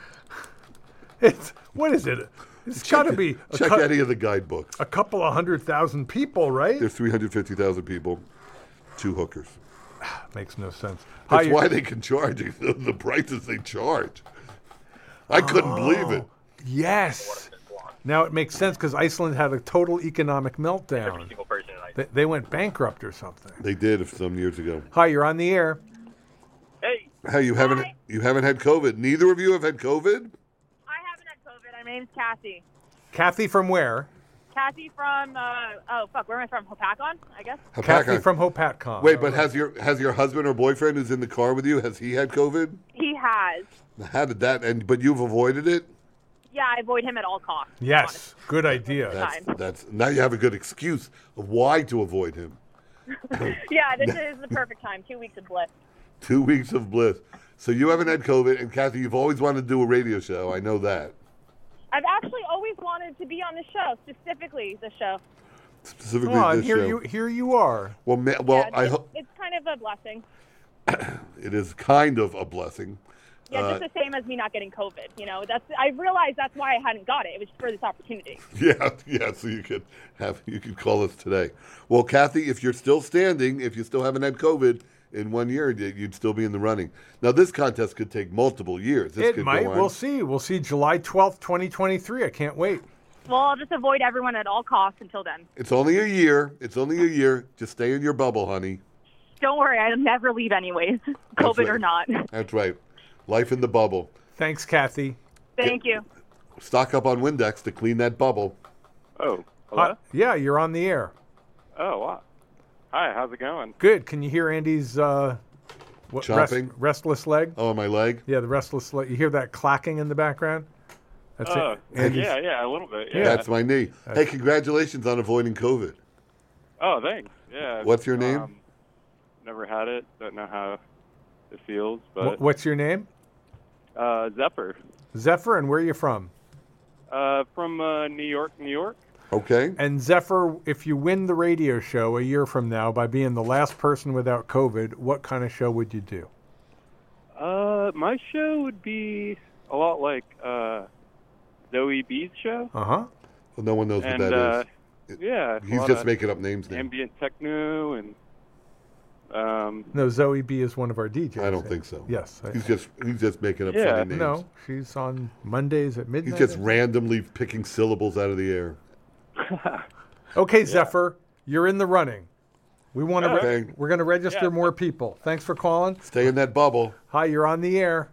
What is it? It's got to be check any of the guidebooks. A couple of 100,000 people, right? There's 350,000 people, 2 hookers. Makes no sense. That's why they can charge the prices they charge. I couldn't believe it. Yes. Now it makes sense because Iceland had a total economic meltdown. They went bankrupt or something. They did some years ago. Hi, you're on the air. Hey, you haven't had COVID. Neither of you have had COVID? I haven't had COVID. My name's Kathy. Kathy from where? Kathy from where am I from? Hopatcon, I guess. Kathy from Hopatcon. Wait, but has your husband or boyfriend who's in the car with you, has he had COVID? He has. How did that? But you've avoided it? Yeah, I avoid him at all costs. Yes, good idea. That's now you have a good excuse of why to avoid him. Yeah, this is the perfect time. 2 weeks of bliss. 2 weeks of bliss. So you haven't had COVID, and Kathy, you've always wanted to do a radio show. I know that. I've actually always wanted to be on the show, specifically the show. Specifically Come on, this show. here you are. Well, Yeah, I hope it's kind of a blessing. it is kind of a blessing. Yeah, just the same as me not getting COVID. You know, I realized that's why I hadn't got it. It was for this opportunity. Yeah. So you could call us today. Well, Kathy, if you're still standing, if you still haven't had COVID in 1 year, you'd still be in the running. Now, this contest could take multiple years. This could might. go on. We'll see. We'll see July 12th, 2023. I can't wait. Well, I'll just avoid everyone at all costs until then. It's only a year. Just stay in your bubble, honey. Don't worry, I'll never leave anyways, COVID or not. That's right. Life in the bubble. Thanks, Kathy. Thank you. Stock up on Windex to clean that bubble. Oh, hello? Yeah, you're on the air. Oh, wow. Hi, how's it going? Good. Can you hear Andy's chopping? Restless leg? Oh, my leg? Yeah, the restless leg. You hear that clacking in the background? That's it. Yeah, a little bit. Yeah. That's my knee. Hey, congratulations on avoiding COVID. Oh, thanks. Yeah. What's your name? Never had it. Don't know how it feels. But what's your name? Zephyr. Zephyr, and where are you from? From New York, New York. Okay. And Zephyr, if you win the radio show a year from now by being the last person without COVID, what kind of show would you do? My show would be a lot like Zoe B's show. Uh-huh. Well, no one knows what that is. Yeah. He's just making up names now. Ambient techno and... No, Zoe B is one of our DJs. I don't think so. Yes. He's just making up funny names. No, she's on Mondays at midnight. He's just randomly picking syllables out of the air. Okay, Zephyr, you're in the running. We want to. Okay. We're going to register more people. Thanks for calling. Stay in that bubble. Hi, you're on the air.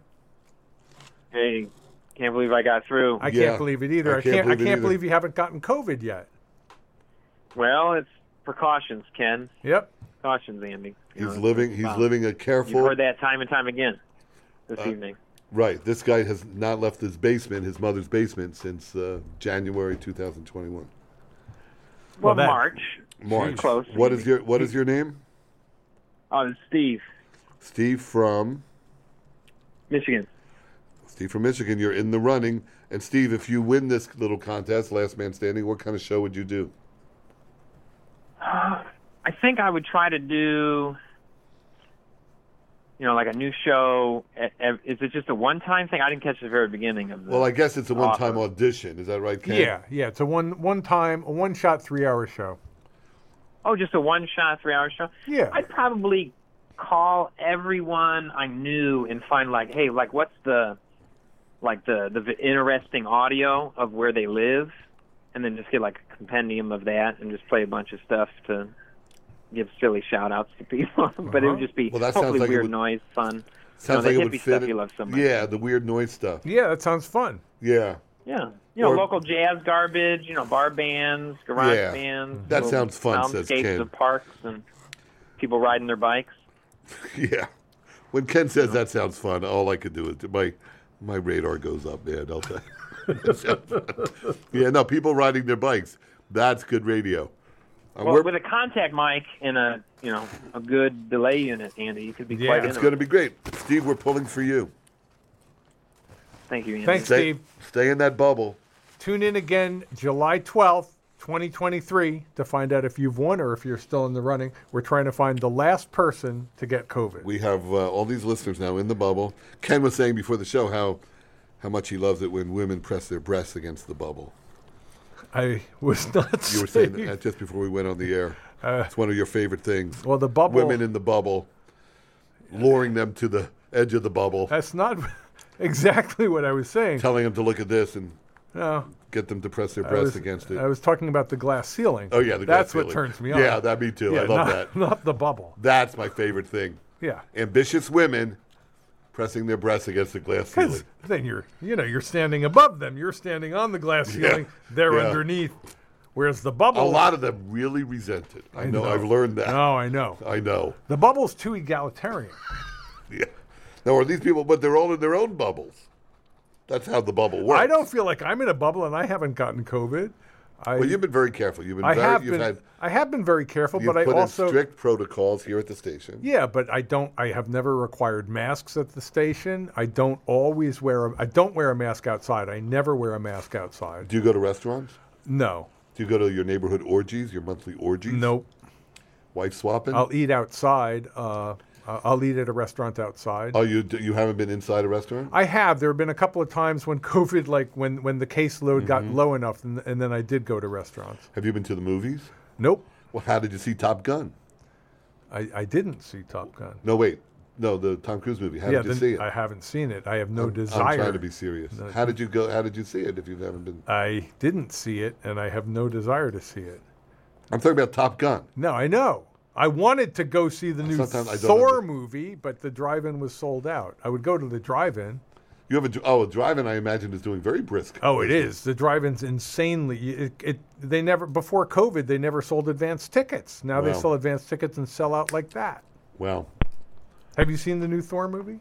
Hey, can't believe I got through. I can't believe it either. I can't believe you haven't gotten COVID yet. Well, it's precautions, Ken. Yep. Precautions, Andy. He's living a careful. You've heard that time and time again this evening. Right. This guy has not left his mother's basement, since January 2021. Well, March. Close. What is your name? It's Steve. Steve from Michigan. Steve from Michigan. You're in the running. And Steve, if you win this little contest, Last Man Standing, what kind of show would you do? I think I would try to do, like a new show. Is it just a one-time thing? I didn't catch the very beginning of the Well, I guess it's a one-time audition. Is that right, Ken? Yeah. It's a one-shot 3-hour show. Oh, just a one-shot 3-hour show? Yeah. I'd probably call everyone I knew and find like, hey, like what's the interesting audio of where they live, and then just get like a compendium of that and just play a bunch of stuff to give silly shout outs to people. But it would just be hopefully like weird noise, fun. Sounds the like it hippie would stuff fit. you love so much. Yeah, the weird noise stuff. Yeah, that sounds fun. Yeah. Yeah. Or- Local jazz garbage, bar bands, garage Yeah. bands. That little sounds fun, says soundscapes Ken. of parks and people riding their bikes. Yeah. When Ken says that sounds fun, all I could do is my radar goes up, man. I'll tell you. That sounds fun. Yeah, no, people riding their bikes. That's good radio. Well, with a contact mic and a good delay unit, Andy, you could be quite it's going to be great. Steve, we're pulling for you. Thank you, Andy. Thanks, Steve. Stay in that bubble. Tune in again July 12th, 2023 to find out if you've won or if you're still in the running. We're trying to find the last person to get COVID. We have all these listeners now in the bubble. Ken was saying before the show how much he loves it when women press their breasts against the bubble. I was not You were saying that just before we went on the air. It's one of your favorite things. Well, the bubble. Women in the bubble, luring them to the edge of the bubble. That's not exactly what I was saying. Telling them to look at this and No. get them to press their breasts against it. I was talking about the glass ceiling. Oh, yeah, the glass That's ceiling. what turns me on. Yeah, that me too. I love that. Not the bubble. That's my favorite thing. Yeah. Ambitious women pressing their breasts against the glass ceiling. Then you're standing above them. You're standing on the glass ceiling. They're Yeah. underneath. Whereas the bubble. A lot of them really resent it. I know. I've learned that. No, I know. I know. The bubble's too egalitarian. Yeah. Now, are these people, but they're all in their own bubbles. That's how the bubble works. I don't feel like I'm in a bubble and I haven't gotten COVID. Well, you've been very careful. You've been I very, have been very careful, you've but I put also in strict protocols here at the station. Yeah, but I have never required masks at the station. I don't wear a mask outside. I never wear a mask outside. Do you go to restaurants? No. Do you go to your neighborhood orgies, your monthly orgies? Nope. Wife swapping? I'll eat outside. I'll eat at a restaurant outside. Oh, you haven't been inside a restaurant? I have. There have been a couple of times when COVID, like when the caseload got low enough, and then I did go to restaurants. Have you been to the movies? Nope. Well, how did you see Top Gun? I didn't see Top Gun. No, wait. No, the Tom Cruise movie. How did you see it? I haven't seen it. I have no I'm desire. trying to be serious. No. How did you go? How did you see it if you haven't been? I didn't see it, and I have no desire to see it. I'm talking about Top Gun. No, I know. I wanted to go see the new Sometimes I don't Thor movie, but the drive-in was sold out. I would go to the drive-in. You have a drive-in. I imagine is doing very brisk. Oh, it is. The drive-in's insanely. They never before COVID. They never sold advance tickets. Now they Wow. sell advance tickets and sell out like that. Wow. Have you seen the new Thor movie?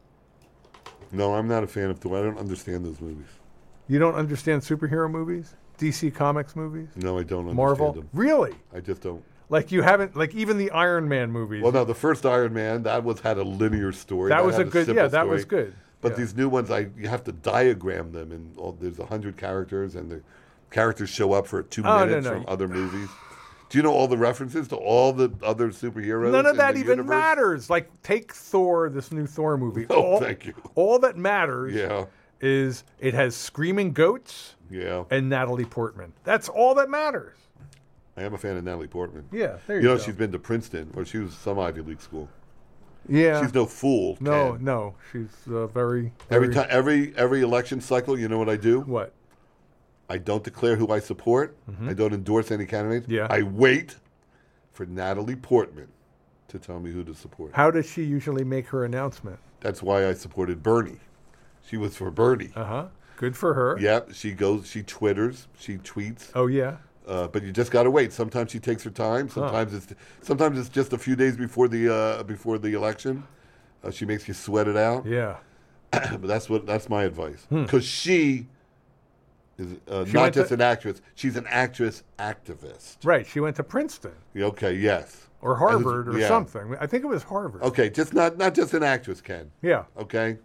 No, I'm not a fan of Thor. I don't understand those movies. You don't understand superhero movies? DC Comics movies? No, I don't understand Marvel? them. Really? I just don't. Like you haven't, like even the Iron Man movies. Well, no, the first Iron Man had a linear story. That was had a good. simple Yeah, that story. was good. But Yeah. these new ones, you have to diagram them, and there's 100 characters, and the characters show up for 2 Oh, no, minutes no. from other movies. Do you know all the references to all the other superheroes? None of in that the even universe? matters. Like take Thor, this new Thor movie. Oh, thank you. All that matters Yeah. is it has screaming goats Yeah. and Natalie Portman. That's all that matters. I am a fan of Natalie Portman. Yeah, there you You know, go. she's been to Princeton, or she was some Ivy League school. Yeah. She's no fool. No, Ken. no. She's very. Every very- time, every election cycle, you know what I do? What? I don't declare who I support. Mhm. I don't endorse any candidates. Yeah. I wait for Natalie Portman to tell me who to support. How does she usually make her announcement? That's why I supported Bernie. She was for Bernie. Good for her. Yep. She goes. She twitters. She tweets. Oh yeah. But you just got to wait. Sometimes she takes her time. Sometimes it's just a few days before the election. She makes you sweat it out. Yeah. But that's my advice, Hmm. because she is She not went just to- an actress. She's an actress activist. Right. She went to Princeton Okay. Yes. or Harvard or Yeah. something. I think it was Harvard. Okay. Just not just an actress, Ken. Yeah. Okay.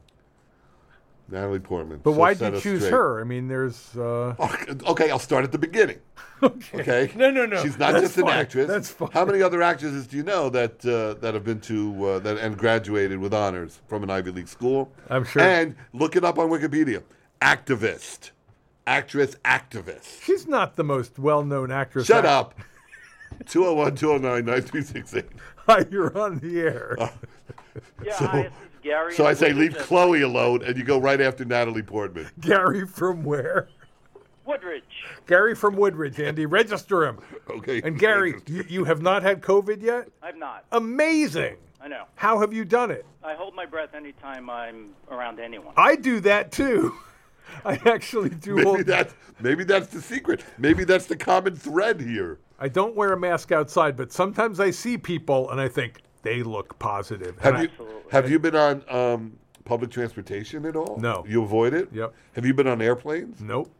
Natalie Portman. But She'll why'd set you us choose straight. her? I mean, there's. Okay, I'll start at the beginning. Okay. No. She's not That's just an fine. actress. That's fine. How many other actresses do you know that have been to and graduated with honors from an Ivy League school? I'm sure. And look it up on Wikipedia. Activist, actress, activist. She's not the most well-known actress. Shut up. 201-209-9368. Hi, you're on the air. So, Gary. so I say leave Chloe alone, and you go right after Natalie Portman. Gary from where? Woodridge. Gary from Woodridge, Andy. Register him. Okay. And Gary, you have not had COVID yet? I've not. Amazing. I know. How have you done it? I hold my breath anytime I'm around anyone. I do that too. I actually do. Maybe that's the secret. Maybe that's the common thread here. I don't wear a mask outside, but sometimes I see people and I think they look positive. Have you been on public transportation at all? No. You avoid it? Yep. Have you been on airplanes? Nope.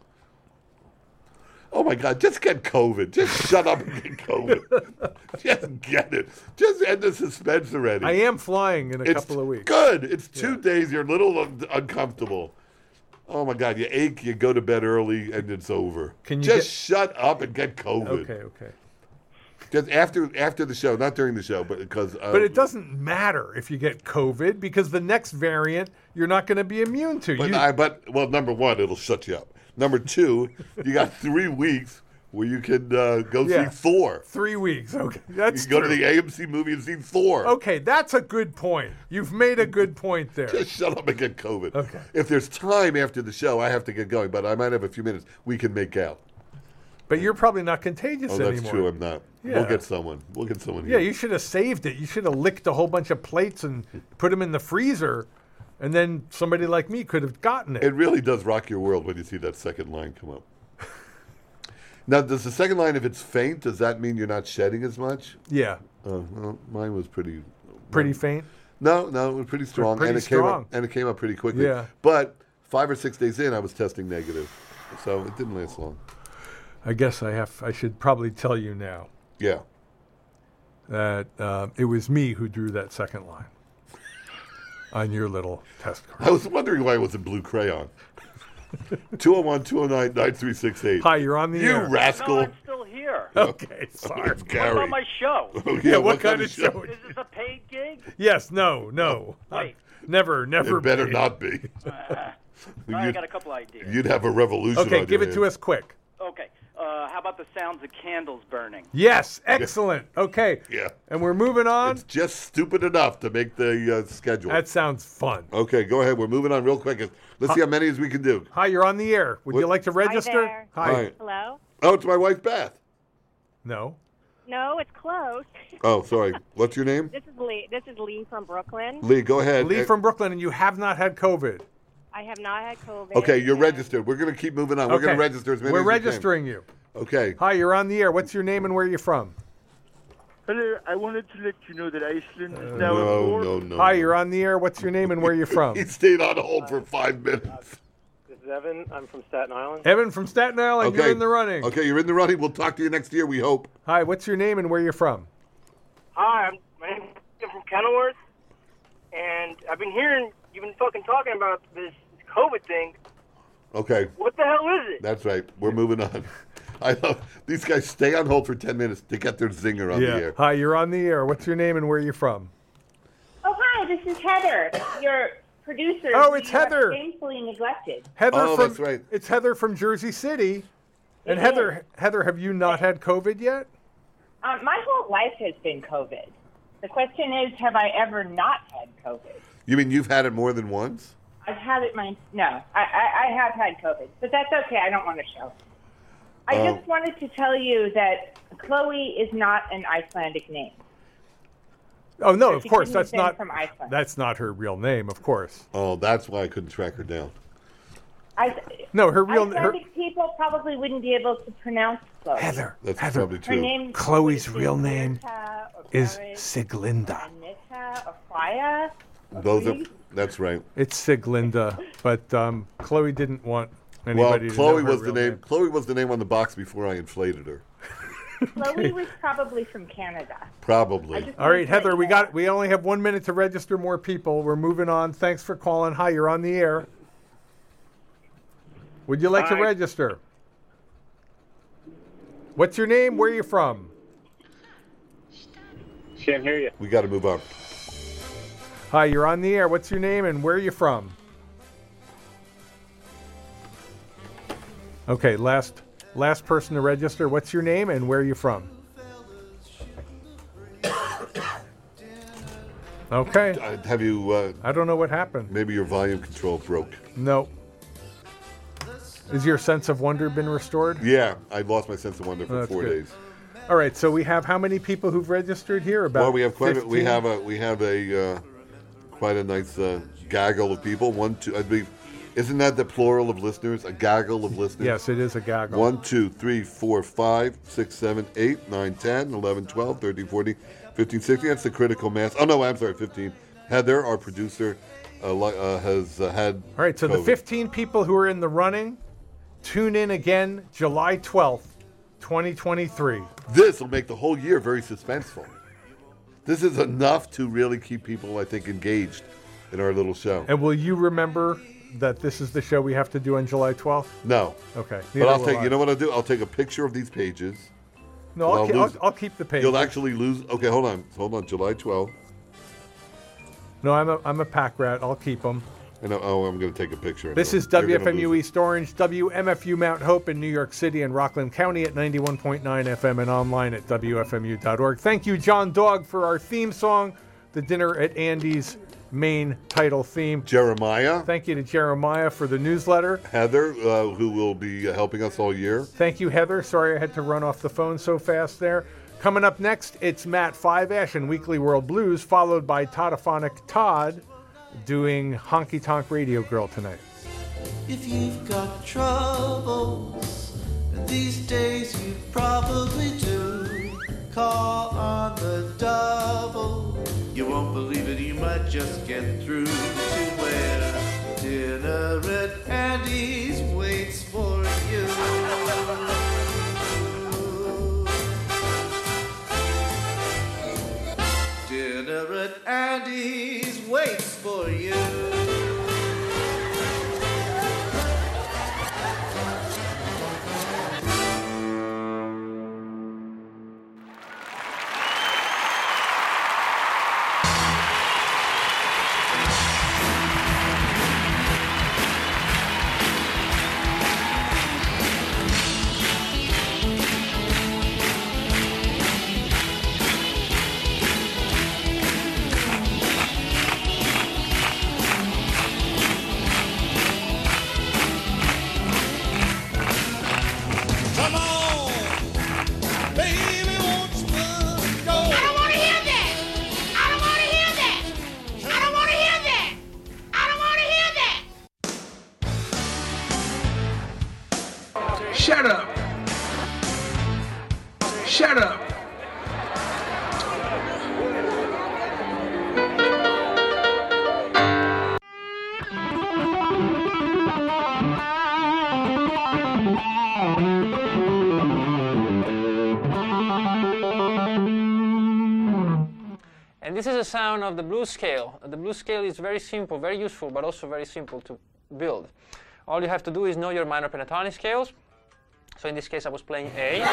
Oh my God, just get COVID. Just shut up and get COVID. Just get it. Just end the suspense already. I am flying in a couple of weeks. Good. It's 2 days. You're a little uncomfortable. Oh my God, you ache, you go to bed early, and it's over. Just shut up and get COVID. Okay. Just after the show, not during the show, but because. But it doesn't matter if you get COVID because the next variant you're not going to be immune to. Well, number one, it'll shut you up. Number two, you got 3 weeks where you can go see Thor. 3 weeks, okay. That's you can go true. to the AMC movie and see Thor. Okay, that's a good point. You've made a good point there. Just shut up and get COVID. Okay. If there's time after the show, I have to get going, but I might have a few minutes. We can make out. But you're probably not contagious anymore. That's true. I'm not. Yeah. We'll get someone. Yeah, here. you should have saved it. You should have licked a whole bunch of plates and put them in the freezer, and then somebody like me could have gotten it. It really does rock your world when you see that second line come up. Now, does the second line, if it's faint, does that mean you're not shedding as much? Yeah. Well, mine was pretty faint? No, it was pretty strong. Pretty and strong. It came up pretty quickly. Yeah. But 5 or 6 days in, I was testing negative. So it didn't last long. I guess I should probably tell you now. Yeah. That it was me who drew that second line on your little test card. I was wondering why it was in blue crayon. 201-209-9368. Hi, you're on the air. You rascal. No, I'm still here. Okay, sorry. It's Gary. What about my show? Yeah, what kind of show? Is this a paid gig? Yes, no. Wait. Never. It better not be. I got a couple ideas. You'd have a revolution on Okay, your give it hands. to us quick. Okay. How about the sounds of candles burning? Yes, excellent. Okay. Yeah. And we're moving on. It's just stupid enough to make the schedule. That sounds fun. Okay, go ahead. We're moving on real quick. Let's see how many as we can do. Hi, you're on the air. Would you like to register? there. Hi. Hello? Oh, it's my wife, Beth. No. No, it's close. Oh, sorry. What's your name? This is Lee. This is Lee from Brooklyn. Lee, go ahead. Lee from Brooklyn, and you have not had COVID. I have not had COVID. Okay, you're registered. We're going to keep moving on. We're going to register as many We're as we registering you. can. Okay. Hi, you're on the air. What's your name and where are you from? Hello, I wanted to let you know that Iceland is now at war. No. Hi, you're on the air. What's your name and where are you from? He stayed on hold for 5 minutes. This is Evan. I'm from Staten Island. Evan from Staten Island. You're in the running. Okay, you're in the running. We'll talk to you next year, we hope. Hi, what's your name and where you're from? Hi, my name is from Kenilworth, and I've been hearing you've been fucking talking about this COVID thing. Okay. What the hell is it? That's right. We're moving on. I love these guys stay on hold for 10 minutes to get their zinger on the air. Hi, you're on the air. What's your name and where are you from? Oh, hi, this is Heather, your producer. Oh, it's who you have Heather. Shamefully neglected. Heather that's right. It's Heather from Jersey City. And It Heather, have you not had COVID yet? My whole life has been COVID. The question is, have I ever not had COVID? You mean you've had it more than once? I've had it No, I have had COVID, but that's okay. I don't want to show. I just wanted to tell you that Chloe is not an Icelandic name. Oh no, So of she course couldn't have that's been not from Iceland. That's not her real name, of course. Oh, that's why I couldn't track her down. No, her real Icelandic people probably wouldn't be able to pronounce Chloe. Heather. That's Heather. probably Her true. name Chloe's real name is Paris, Siglinda. Anita or Freya. That's right. It's Siglinda, but Chloe didn't want Well, anybody to know Chloe her was the real name. Chloe was the name on the box before I inflated her. Chloe was probably from Canada. Probably. All right, Heather, we only have 1 minute to register more people. We're moving on. Thanks for calling. Hi, you're on the air. Would you like to Hi. register? What's your name? Where are you from? Can't hear you. We got to move on. Hi, you're on the air. What's your name and where are you from? Okay, last person to register. What's your name and where are you from? Okay. Have you? I don't know what happened. Maybe your volume control broke. No. Is your sense of wonder been restored? Yeah, I lost my sense of wonder for 4 days. All right, so we have how many people who've registered here? About well, we have quite 15? we have quite a nice gaggle of people. 1, 2. I believe, isn't that the plural of listeners? A gaggle of listeners. Yes, it is a gaggle. 1, 2, 3, 4, 5, 6, 7, 8, 9, 10, 11, 12, 13, 14, 15, 16. That's the critical mass. Oh no, I'm sorry, 15. Heather, our producer, has had. All right, so COVID. the 15 people who are in the running, tune in again July 12th, 2023. This will make the whole year very suspenseful. This is enough to really keep people, I think, engaged in our little show. And will you remember that this is the show we have to do on July 12th? No. Okay. But I'll take. You know what I'll do? I'll take a picture of these pages. No, I'll keep the page. You'll actually lose. Okay, hold on. July 12th. No, I'm a pack rat. I'll keep them. And I'm going to take a picture. This is WFMU East Orange, WMFU Mount Hope in New York City and Rockland County at 91.9 FM and online at WFMU.org. Thank you, John Dog, for our theme song, the Dinner at Andy's main title theme. Jeremiah. Thank you to Jeremiah for the newsletter. Heather, who will be helping us all year. Thank you, Heather. Sorry I had to run off the phone so fast there. Coming up next, it's Matt Fiveash and Weekly World Blues, followed by Toddophonic Todd doing Honky Tonk Radio Girl tonight. If you've got troubles, and these days you probably do, call on the double. You won't believe it, you might just get through to where Dinner at Andy's waits for you. Dinner at Andy's waits for you. Shut up. Shut up. And this is the sound of the blues scale. The blues scale is very simple, very useful, but also very simple to build. All you have to do is know your minor pentatonic scales. So in this case, I was playing A.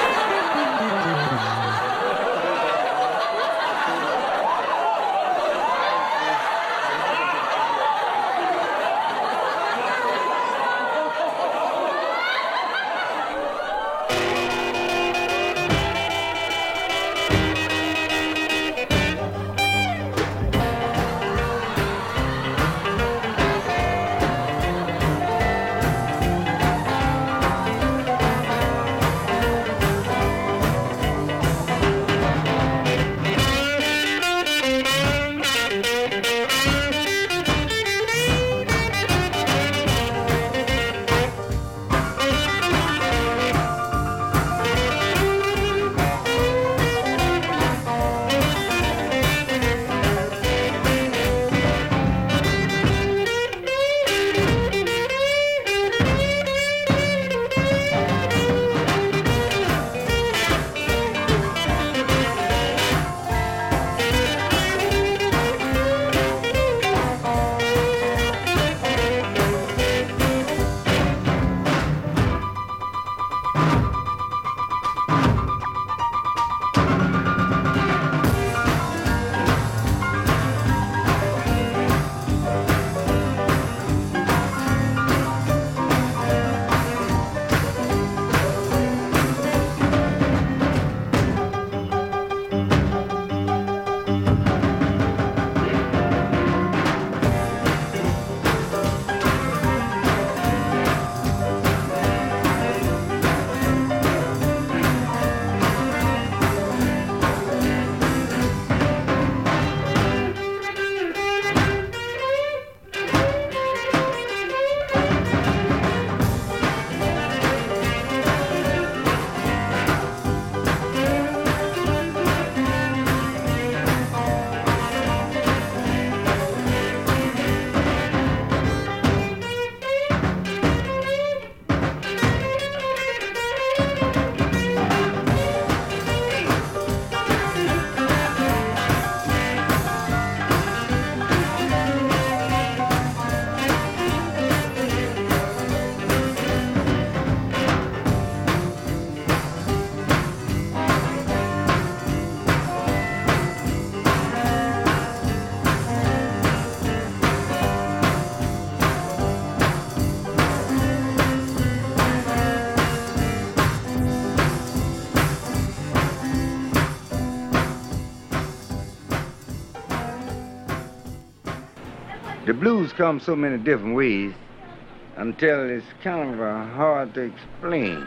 The blues come so many different ways until it's kind of hard to explain.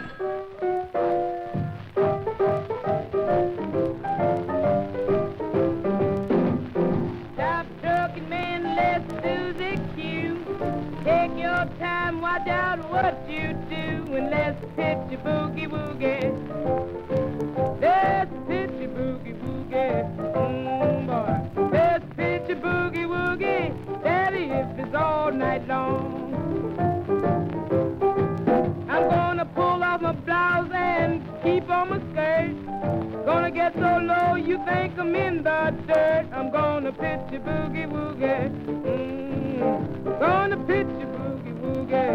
Stop trucking, man, let's do the cue. Take your time, watch out what you do, and let's pitch a boogie woogie. Let's pitch a boogie woogie. Boy. Let's pitch a boogie woogie. Daddy, if it's all night long. I'm gonna pull off my blouse and keep on my skirt. Gonna get so low you think I'm in the dirt. I'm gonna pitch a boogie woogie. Gonna pitch a boogie woogie.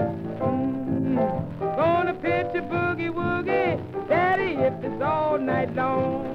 Gonna pitch a boogie woogie. Daddy, if it's all night long.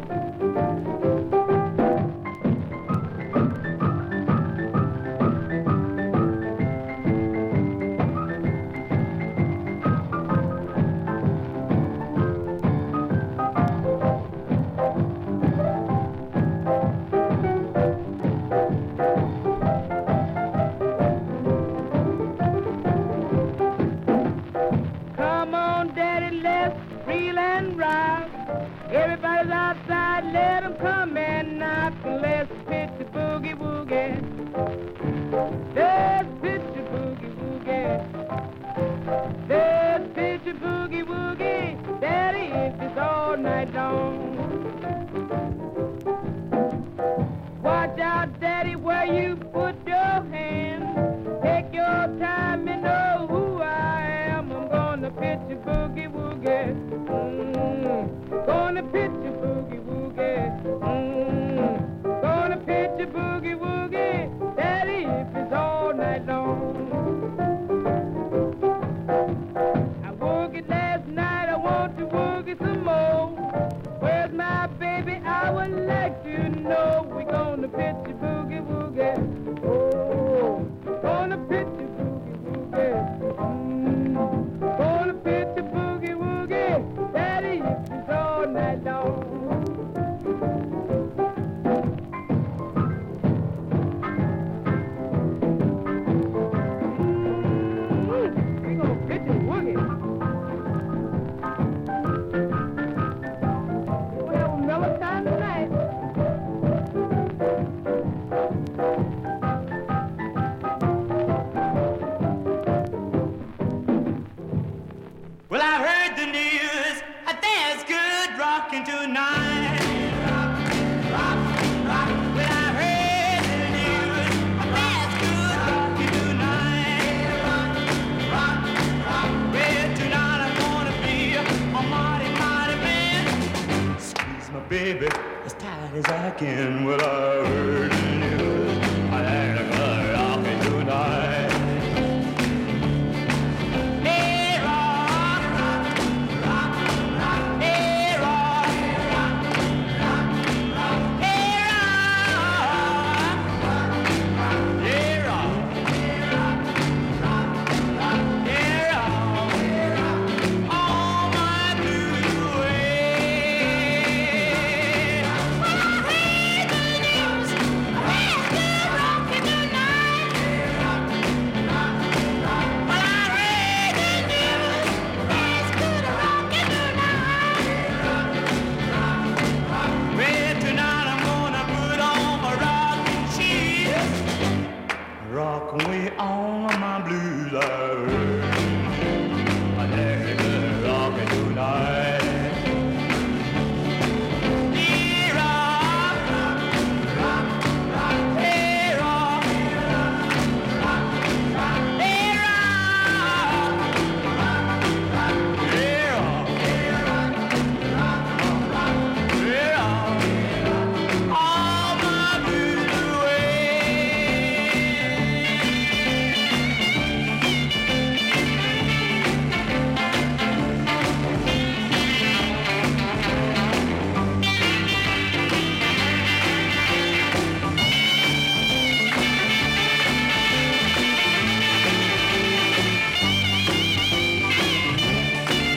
Come on, Daddy, let's reel and rock. Everybody's outside, let them come and knock. Let's pitch a boogie woogie. Let's pitch a boogie woogie. Let's pitch a boogie woogie. Daddy, if it's all night long. Watch out, Daddy, where you put your hand. Take your time and know who I am. I'm gonna pitch a boogie woogie. Gonna pitch a boogie woogie. Gonna pitch a boogie woogie. Daddy, if it's all night long. I woogied last night, I want to woogie some more. Where's my baby? I would like to know. We're gonna pitch a boogie woogie. Oh, gonna pitch a boogie woogie. Gonna pitch a boogie woogie. Daddy, if it's all night long. We gonna pitch a woogie. We'll have a mellow time tonight. Well, I heard the news. There's good rocking tonight. Rock, rock. Well, I heard the news. There's good rocking tonight. Rock, rock. Well, tonight I'm gonna be a mighty, mighty man. Squeeze my baby as tight as I can. Well, I heard